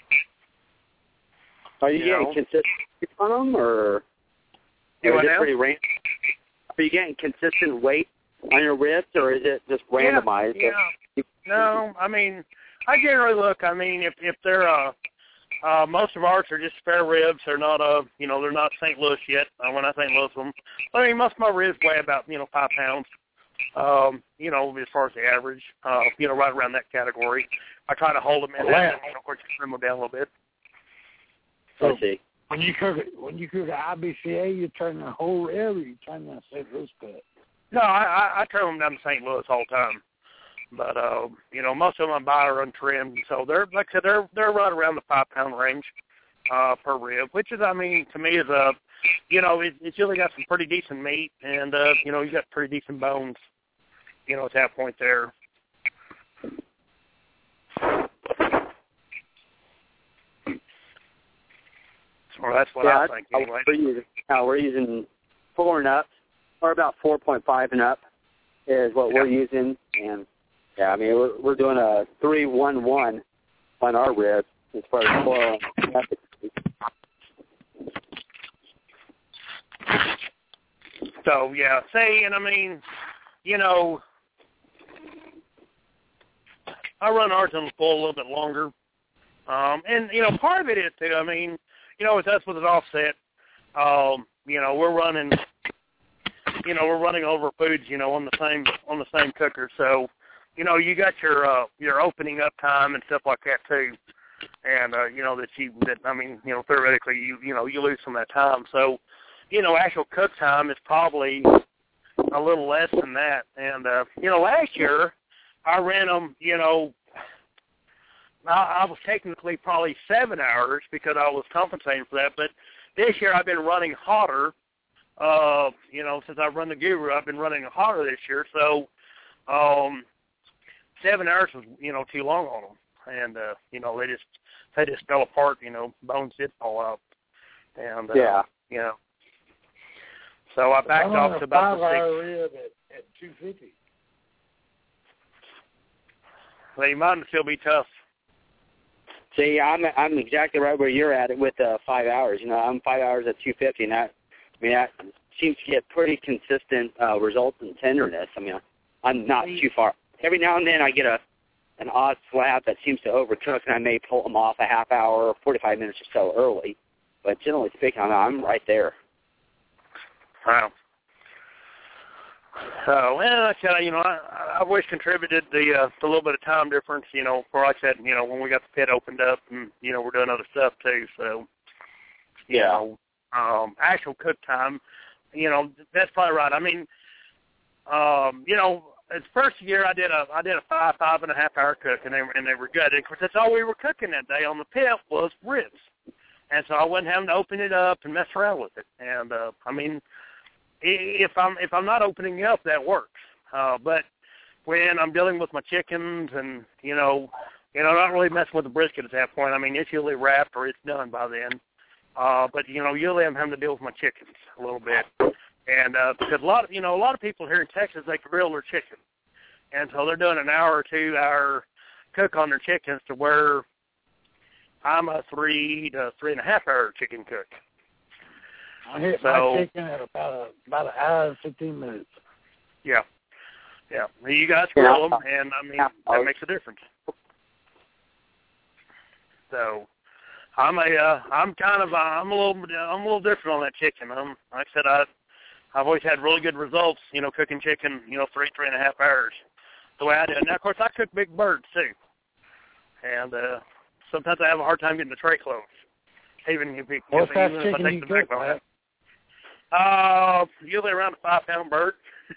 Speaker 4: Are you getting consistent on them, or is it pretty random? Are you getting consistent weight on your ribs, or is it just randomized?
Speaker 2: Yeah. No, I mean, I generally look. I mean, if they're most of ours are just spare ribs. They're not they're not St. Louis yet. When I St. Louis them, I mean, most of my ribs weigh about 5 pounds. As far as the average, right around that category. I try to hold them in there, and of course, trim them down a little bit.
Speaker 4: I see.
Speaker 3: When you cook an IBCA, you turn the whole rib, or you turn the St. Louis cut?
Speaker 2: No, I turn them down to St. Louis all the time. But most of them I buy are untrimmed, so they're, like I said, they're right around the 5 pound range per rib, which is, I mean, to me is it's usually got some pretty decent meat, and you got pretty decent bones, at that point there. So that's what I think anyway.
Speaker 4: We're using 4 and up, or about 4.5 and up is what we're using, and yeah, I mean, we're doing a 3-1-1 on our ribs as far as foil.
Speaker 2: So, yeah, and I mean, I run ours on the foil a little bit longer. And, part of it is, too, I mean, with us with an offset, we're running over foods, on the same cooker, so you got your opening up time and stuff like that too, and theoretically you lose some of that time. So, actual cook time is probably a little less than that. And last year I ran them. I was technically probably 7 hours because I was compensating for that. But this year I've been running hotter. Since I've run the Guru, I've been running hotter this year. So. 7 hours was, too long on them, and they just fell apart. Bones did fall out, and so I backed off to about the 6.
Speaker 3: Rib at 250.
Speaker 2: They might still be tough.
Speaker 4: See, I'm exactly right where you're at with 5 hours. I'm 5 hours at 250, and that seems to get pretty consistent results in tenderness. I mean, I'm not too far. Every now and then I get an odd slab that seems to overcook, and I may pull them off a half hour or 45 minutes or so early. But generally speaking, I'm right there.
Speaker 2: Wow. So, like I said, I've always contributed the little bit of time difference, for like I said, when we got the pit opened up, and, we're doing other stuff too. So, actual cook time, that's probably right. I mean, the first year I did a 5.5 hour cook, and they were good. And of course, that's all we were cooking that day on the pit was ribs, and so I wasn't having to open it up and mess around with it. And I mean, if I'm not opening it up, that works. But when I'm dealing with my chickens and not really messing with the brisket at that point. I mean, it's usually wrapped or it's done by then. But usually I'm having to deal with my chickens a little bit. And because a lot of people here in Texas, they grill their chicken, and so they're doing an hour or 2 hour cook on their chickens to where I'm a 3 to 3.5 hour chicken cook.
Speaker 3: I hit my chicken at about an hour and 15 minutes.
Speaker 2: Yeah. You guys grill them, and I mean that makes a difference. So, I'm a little different on that chicken. Like I said, I've always had really good results, cooking chicken, 3.5 hours. The way I do it. Now, of course, I cook big birds too, and sometimes I have a hard time getting the tray closed. Even if I take the backbone out. Usually around a 5-pound bird.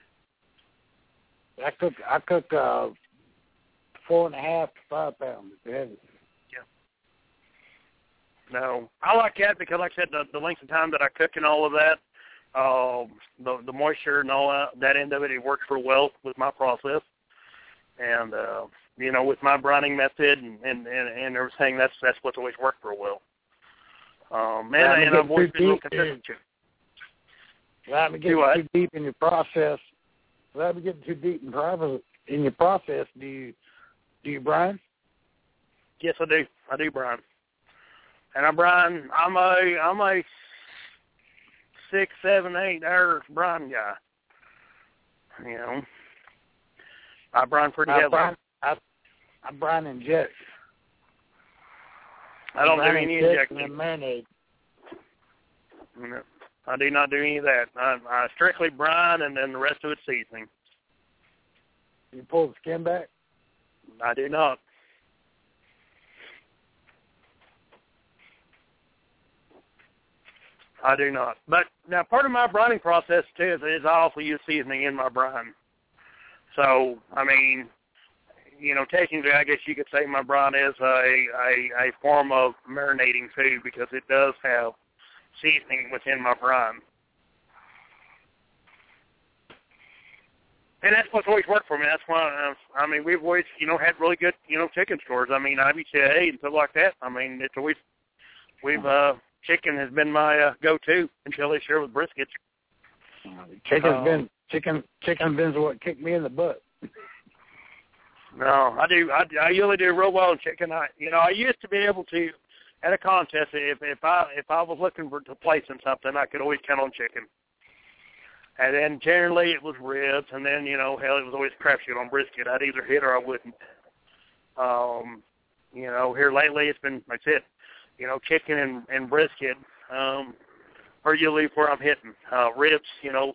Speaker 3: I cook 4.5 to 5 pounds.
Speaker 2: Yeah. No, I like that because, like I said, the length of time that I cook and all of that, the moisture and all that end of it, it works real well with my process. And with my brining method and everything, that's what's always worked real well. And I've always been real consistent.
Speaker 3: Without me getting too deep in your process, in your process, do you brine?
Speaker 2: Yes, I do. I do brine. And I brine. I'm a 6, 7, 8 hour brine guy. I brine pretty heavily.
Speaker 3: I brine inject.
Speaker 2: I don't do any injecting.
Speaker 3: And marinade.
Speaker 2: No, I do not do any of that. I strictly brine, and then the rest of it's seasoning.
Speaker 3: You pull the skin back?
Speaker 2: I do not. I do not. But now part of my brining process, too, is I also use seasoning in my brine. So, I mean, technically, I guess you could say my brine is a form of marinating food because it does have seasoning within my brine. And that's what's always worked for me. That's why, we've always, had really good, chicken stores. IBCA and stuff like that. It's always, chicken has been my go-to until this year with briskets.
Speaker 3: Chicken's been what kicked me in the butt.
Speaker 2: No, I do. I usually do real well in chicken. I used to be able to, at a contest, if I was looking to place in something, I could always count on chicken. And then generally it was ribs, and then it was always crapshoot on brisket. I'd either hit or I wouldn't. Here lately it's been, like I said, chicken and brisket are usually where I'm hitting. Ribs,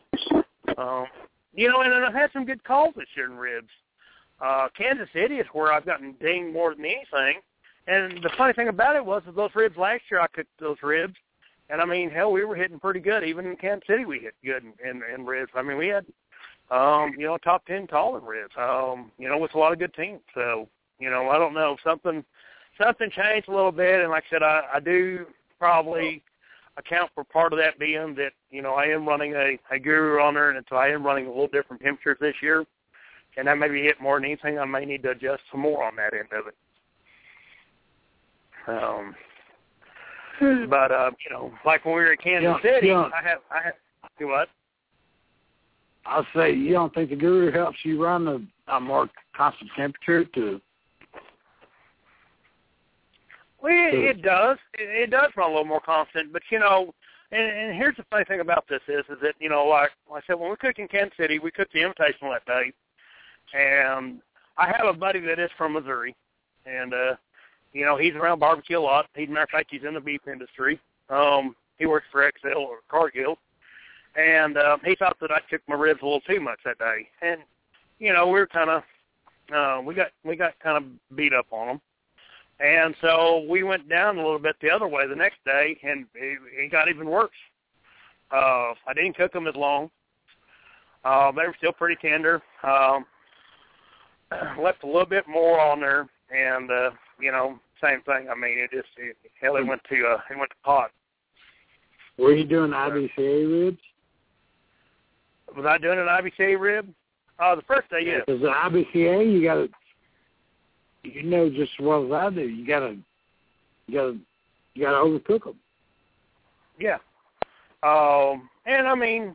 Speaker 2: and I've had some good calls this year in ribs. Kansas City is where I've gotten dinged more than anything. And the funny thing about it was that those ribs last year, I cooked those ribs. And, we were hitting pretty good. Even in Kansas City, we hit good in ribs. We had, top 10 call in ribs, with a lot of good teams. So, I don't know. Something changed a little bit. And like I said, I do probably account for part of that being that, I am running a guru on there, and so I am running a little different temperatures this year. And that may be it more than anything. I may need to adjust some more on that end of it. But like when we were at Kansas City, I have do what?
Speaker 3: I'll say, you don't think the guru helps you run a more constant temperature to?
Speaker 2: Well, it does. It does run a little more constant. But and here's the funny thing about this is that like I said, when we cooked in Kansas City, we cooked the Invitational that day. And I have a buddy that is from Missouri, and, he's around barbecue a lot. As a matter of fact, he's in the beef industry. He works for XL or Cargill. And he thought that I cooked my ribs a little too much that day. And, we were kind of, we got kind of beat up on them. And so we went down a little bit the other way the next day, and it got even worse. I didn't cook them as long. They were still pretty tender. Left a little bit more on there, and same thing. It went to pot.
Speaker 3: Were you doing IBCA ribs?
Speaker 2: Was I doing an IBCA rib? The first day, yes.
Speaker 3: Because the IBCA, you got to, just as well as I do, you got to overcook them.
Speaker 2: Yeah. And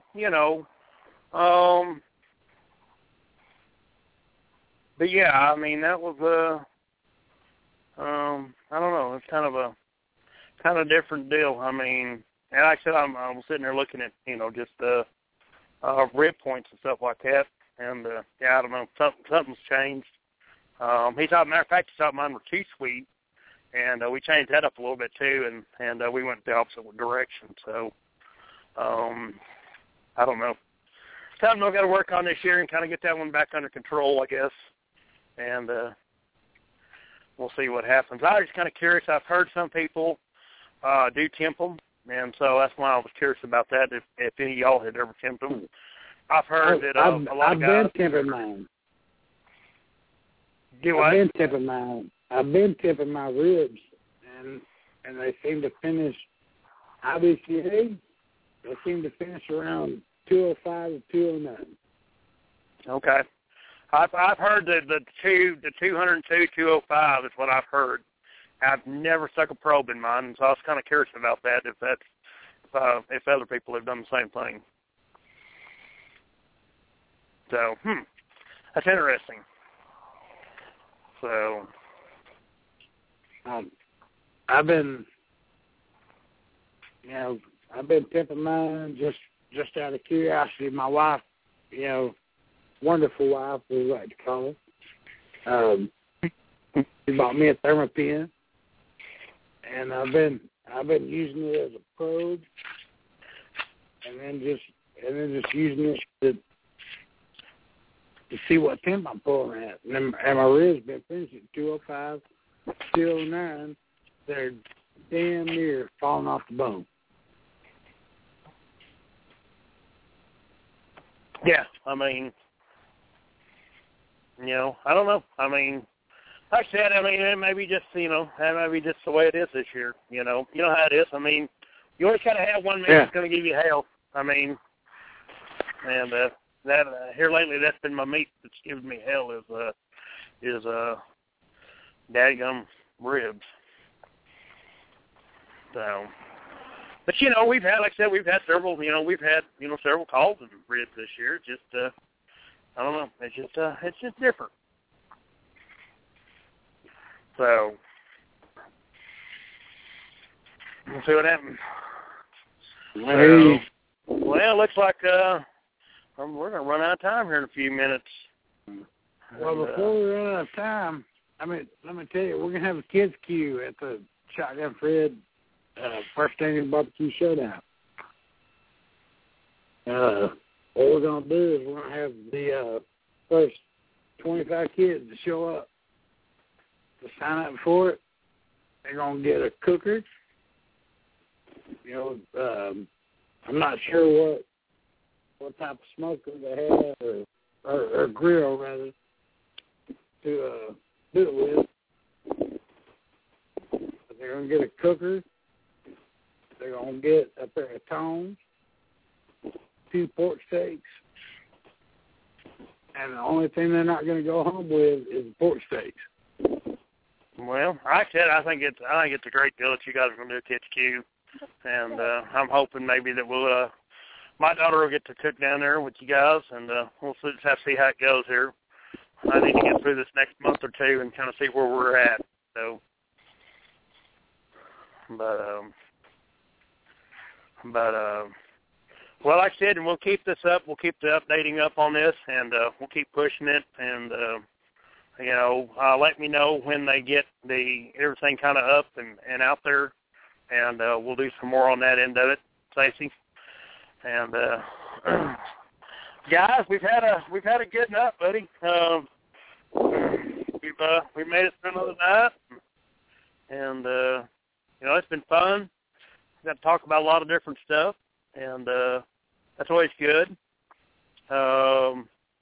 Speaker 2: but yeah, that was I don't know, it's kind of a different deal. And like I said, I was sitting there looking at just rib points and stuff like that, and I don't know, something's changed. Matter of fact, he thought mine were too sweet, and we changed that up a little bit too, and we went the opposite direction. So I don't know. Something I've got to work on this year and kind of get that one back under control, I guess, and we'll see what happens. I was kind of curious. I've heard some people do temp them, and so that's why I was curious about that, if any of y'all had ever temped them. I've heard that a lot of guys...
Speaker 3: I've been temping mine.
Speaker 2: Do what?
Speaker 3: I've been temping my ribs, and they seem to finish, IBCA, they seem to finish around 205 to 209.
Speaker 2: Okay. I've heard the 202, 205 is what I've heard. I've never stuck a probe in mine, so I was kind of curious about that, if other people have done the same thing. So, that's interesting. So,
Speaker 3: I've been temping mine just out of curiosity. My wife, wonderful wife, we like to call her. She bought me a Thermopin, and I've been using it as a probe, and then just using it to see what temp I'm pulling at. And my ribs been finishing 205, 209. They're damn near falling off the bone.
Speaker 2: Yeah, I mean, I don't know. I mean, like I said, it may be just, that may be just the way it is this year. You know how it is. I mean, you always kind of have one man that's going to give you hell. I mean, and that here lately, that's been my meat that's given me hell is dadgum ribs. So, but we've had, like I said, several, several calls and ribs this year. Just, I don't know, it's just different. So, we'll see what happens.
Speaker 3: Hey.
Speaker 2: Well, looks like we're going to run out of time here in a few minutes.
Speaker 3: Well, before we run out of time, let me tell you, we're going to have a kids' queue at the Shotgun Fred First Annual Barbecue Showdown. What we're going to do is we're going to have the first 25 kids to show up to sign up for it. They're going to get a cooker. I'm not sure what type of smoker they have, or grill, rather, to do it with. But they're going to get a cooker. They're going to get a pair of tongs, 2 pork steaks, and the only thing they're not going to go home with is the pork steaks.
Speaker 2: Well, like I said, I think it's a great deal that you guys are going to do a kids' queue, and I'm hoping maybe that we'll. My daughter will get to cook down there with you guys, and we'll just have to see how it goes here. I need to get through this next month or two and kind of see where we're at. So, well, like I said, and we'll keep this up. We'll keep the updating up on this, and we'll keep pushing it. And let me know when they get everything kind of up and out there, and we'll do some more on that end of it, Stacey. And guys, we've had a good night, buddy. We've made it through another night, and it's been fun. We got to talk about a lot of different stuff, and that's always good. I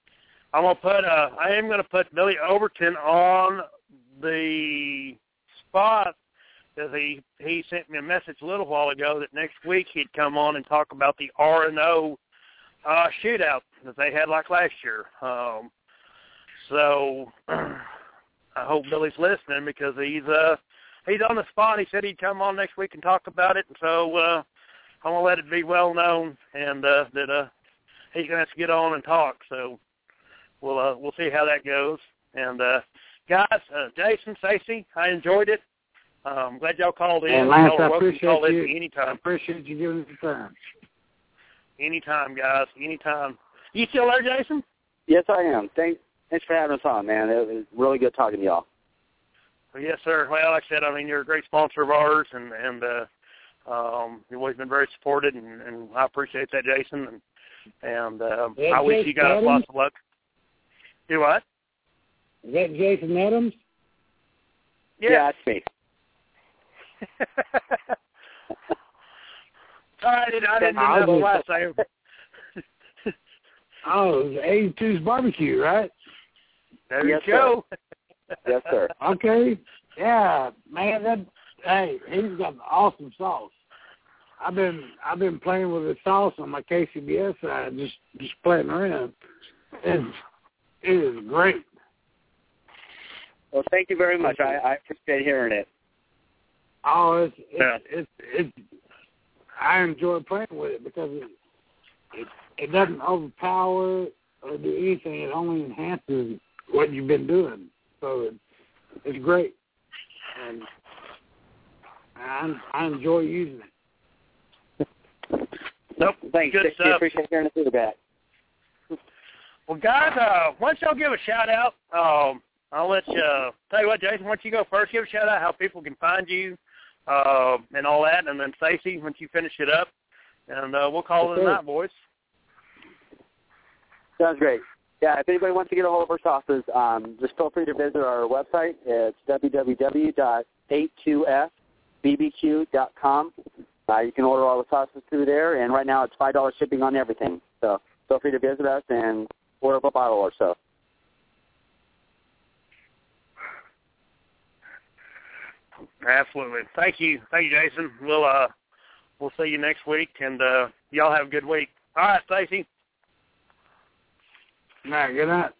Speaker 2: am gonna put Billy Overton on the spot, because he sent me a message a little while ago that next week he'd come on and talk about the R&O shootout that they had like last year. So I hope Billy's listening, because he's on the spot. He said he'd come on next week and talk about it, and so I'm gonna let it be well known, and that he's gonna have to get on and talk. So we'll see how that goes. And guys, Jason, Stacey, I enjoyed it. I'm glad y'all called in.
Speaker 3: And Lance, I appreciate
Speaker 2: you. Anytime.
Speaker 3: I appreciate you giving us the time.
Speaker 2: Anytime, guys. Anytime. You still there, Jason?
Speaker 4: Yes, I am. Thanks for having us on, man. It was really good talking to y'all.
Speaker 2: Yes, sir. Well, like I said, I mean, you're a great sponsor of ours, and you've always been very supported, and I appreciate that, Jason. And I wish you guys lots of luck. Do what?
Speaker 3: Is that Jason Adams?
Speaker 4: Yeah, that's me.
Speaker 2: I didn't know the last name.
Speaker 3: Oh, it was 82's Barbecue, right?
Speaker 2: There
Speaker 4: Yes,
Speaker 2: you go.
Speaker 4: Yes, sir.
Speaker 3: Okay. Yeah, man. He's got an awesome sauce. I've been playing with the sauce on my KCBS side, just playing around. It is great.
Speaker 4: Well, thank you very much. I appreciate hearing it.
Speaker 3: Oh, it's I enjoy playing with it because it doesn't overpower or do anything. It only enhances what you've been doing. So it's great, and I enjoy using it.
Speaker 2: Nope.
Speaker 4: Thanks.
Speaker 2: Good
Speaker 4: I
Speaker 2: stuff.
Speaker 4: appreciate hearing the feedback.
Speaker 2: Well, guys, why don't y'all give a shout-out? I'll let you tell you what, Jason, why don't you go first? Give a shout-out how people can find you and all that, and then Stacy, once you finish it up, and we'll call it a night, boys.
Speaker 4: Sounds great. Yeah, if anybody wants to get a hold of our sauces, just feel free to visit our website. It's www.a2fbbq.com. You can order all the sauces through there, and right now it's $5 shipping on everything. So feel free to visit us and order up a bottle or so.
Speaker 2: Absolutely. Thank you, Jason. We'll see you next week, and y'all have a good week. All right, Stacy.
Speaker 3: All right, good night.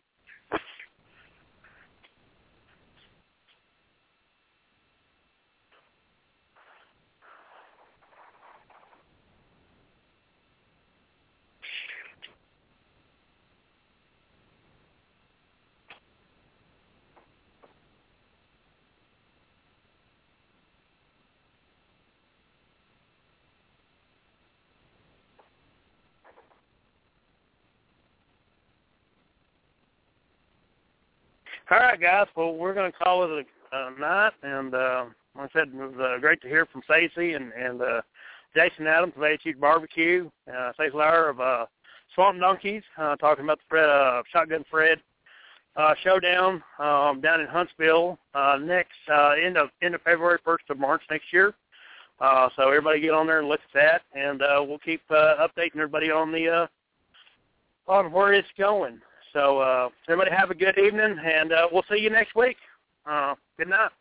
Speaker 2: All right, guys. Well, we're going to call it a night, and like I said, it was great to hear from Stacy and Jason Adams of A2 Barbecue, Stacy Lauer of Swamp Donkeys, talking about the Shotgun Fred showdown down in Huntsville next end of February, 1st of March next year. So everybody get on there and look at that, and we'll keep updating everybody on on where it's going. So everybody have a good evening, and we'll see you next week. Good night.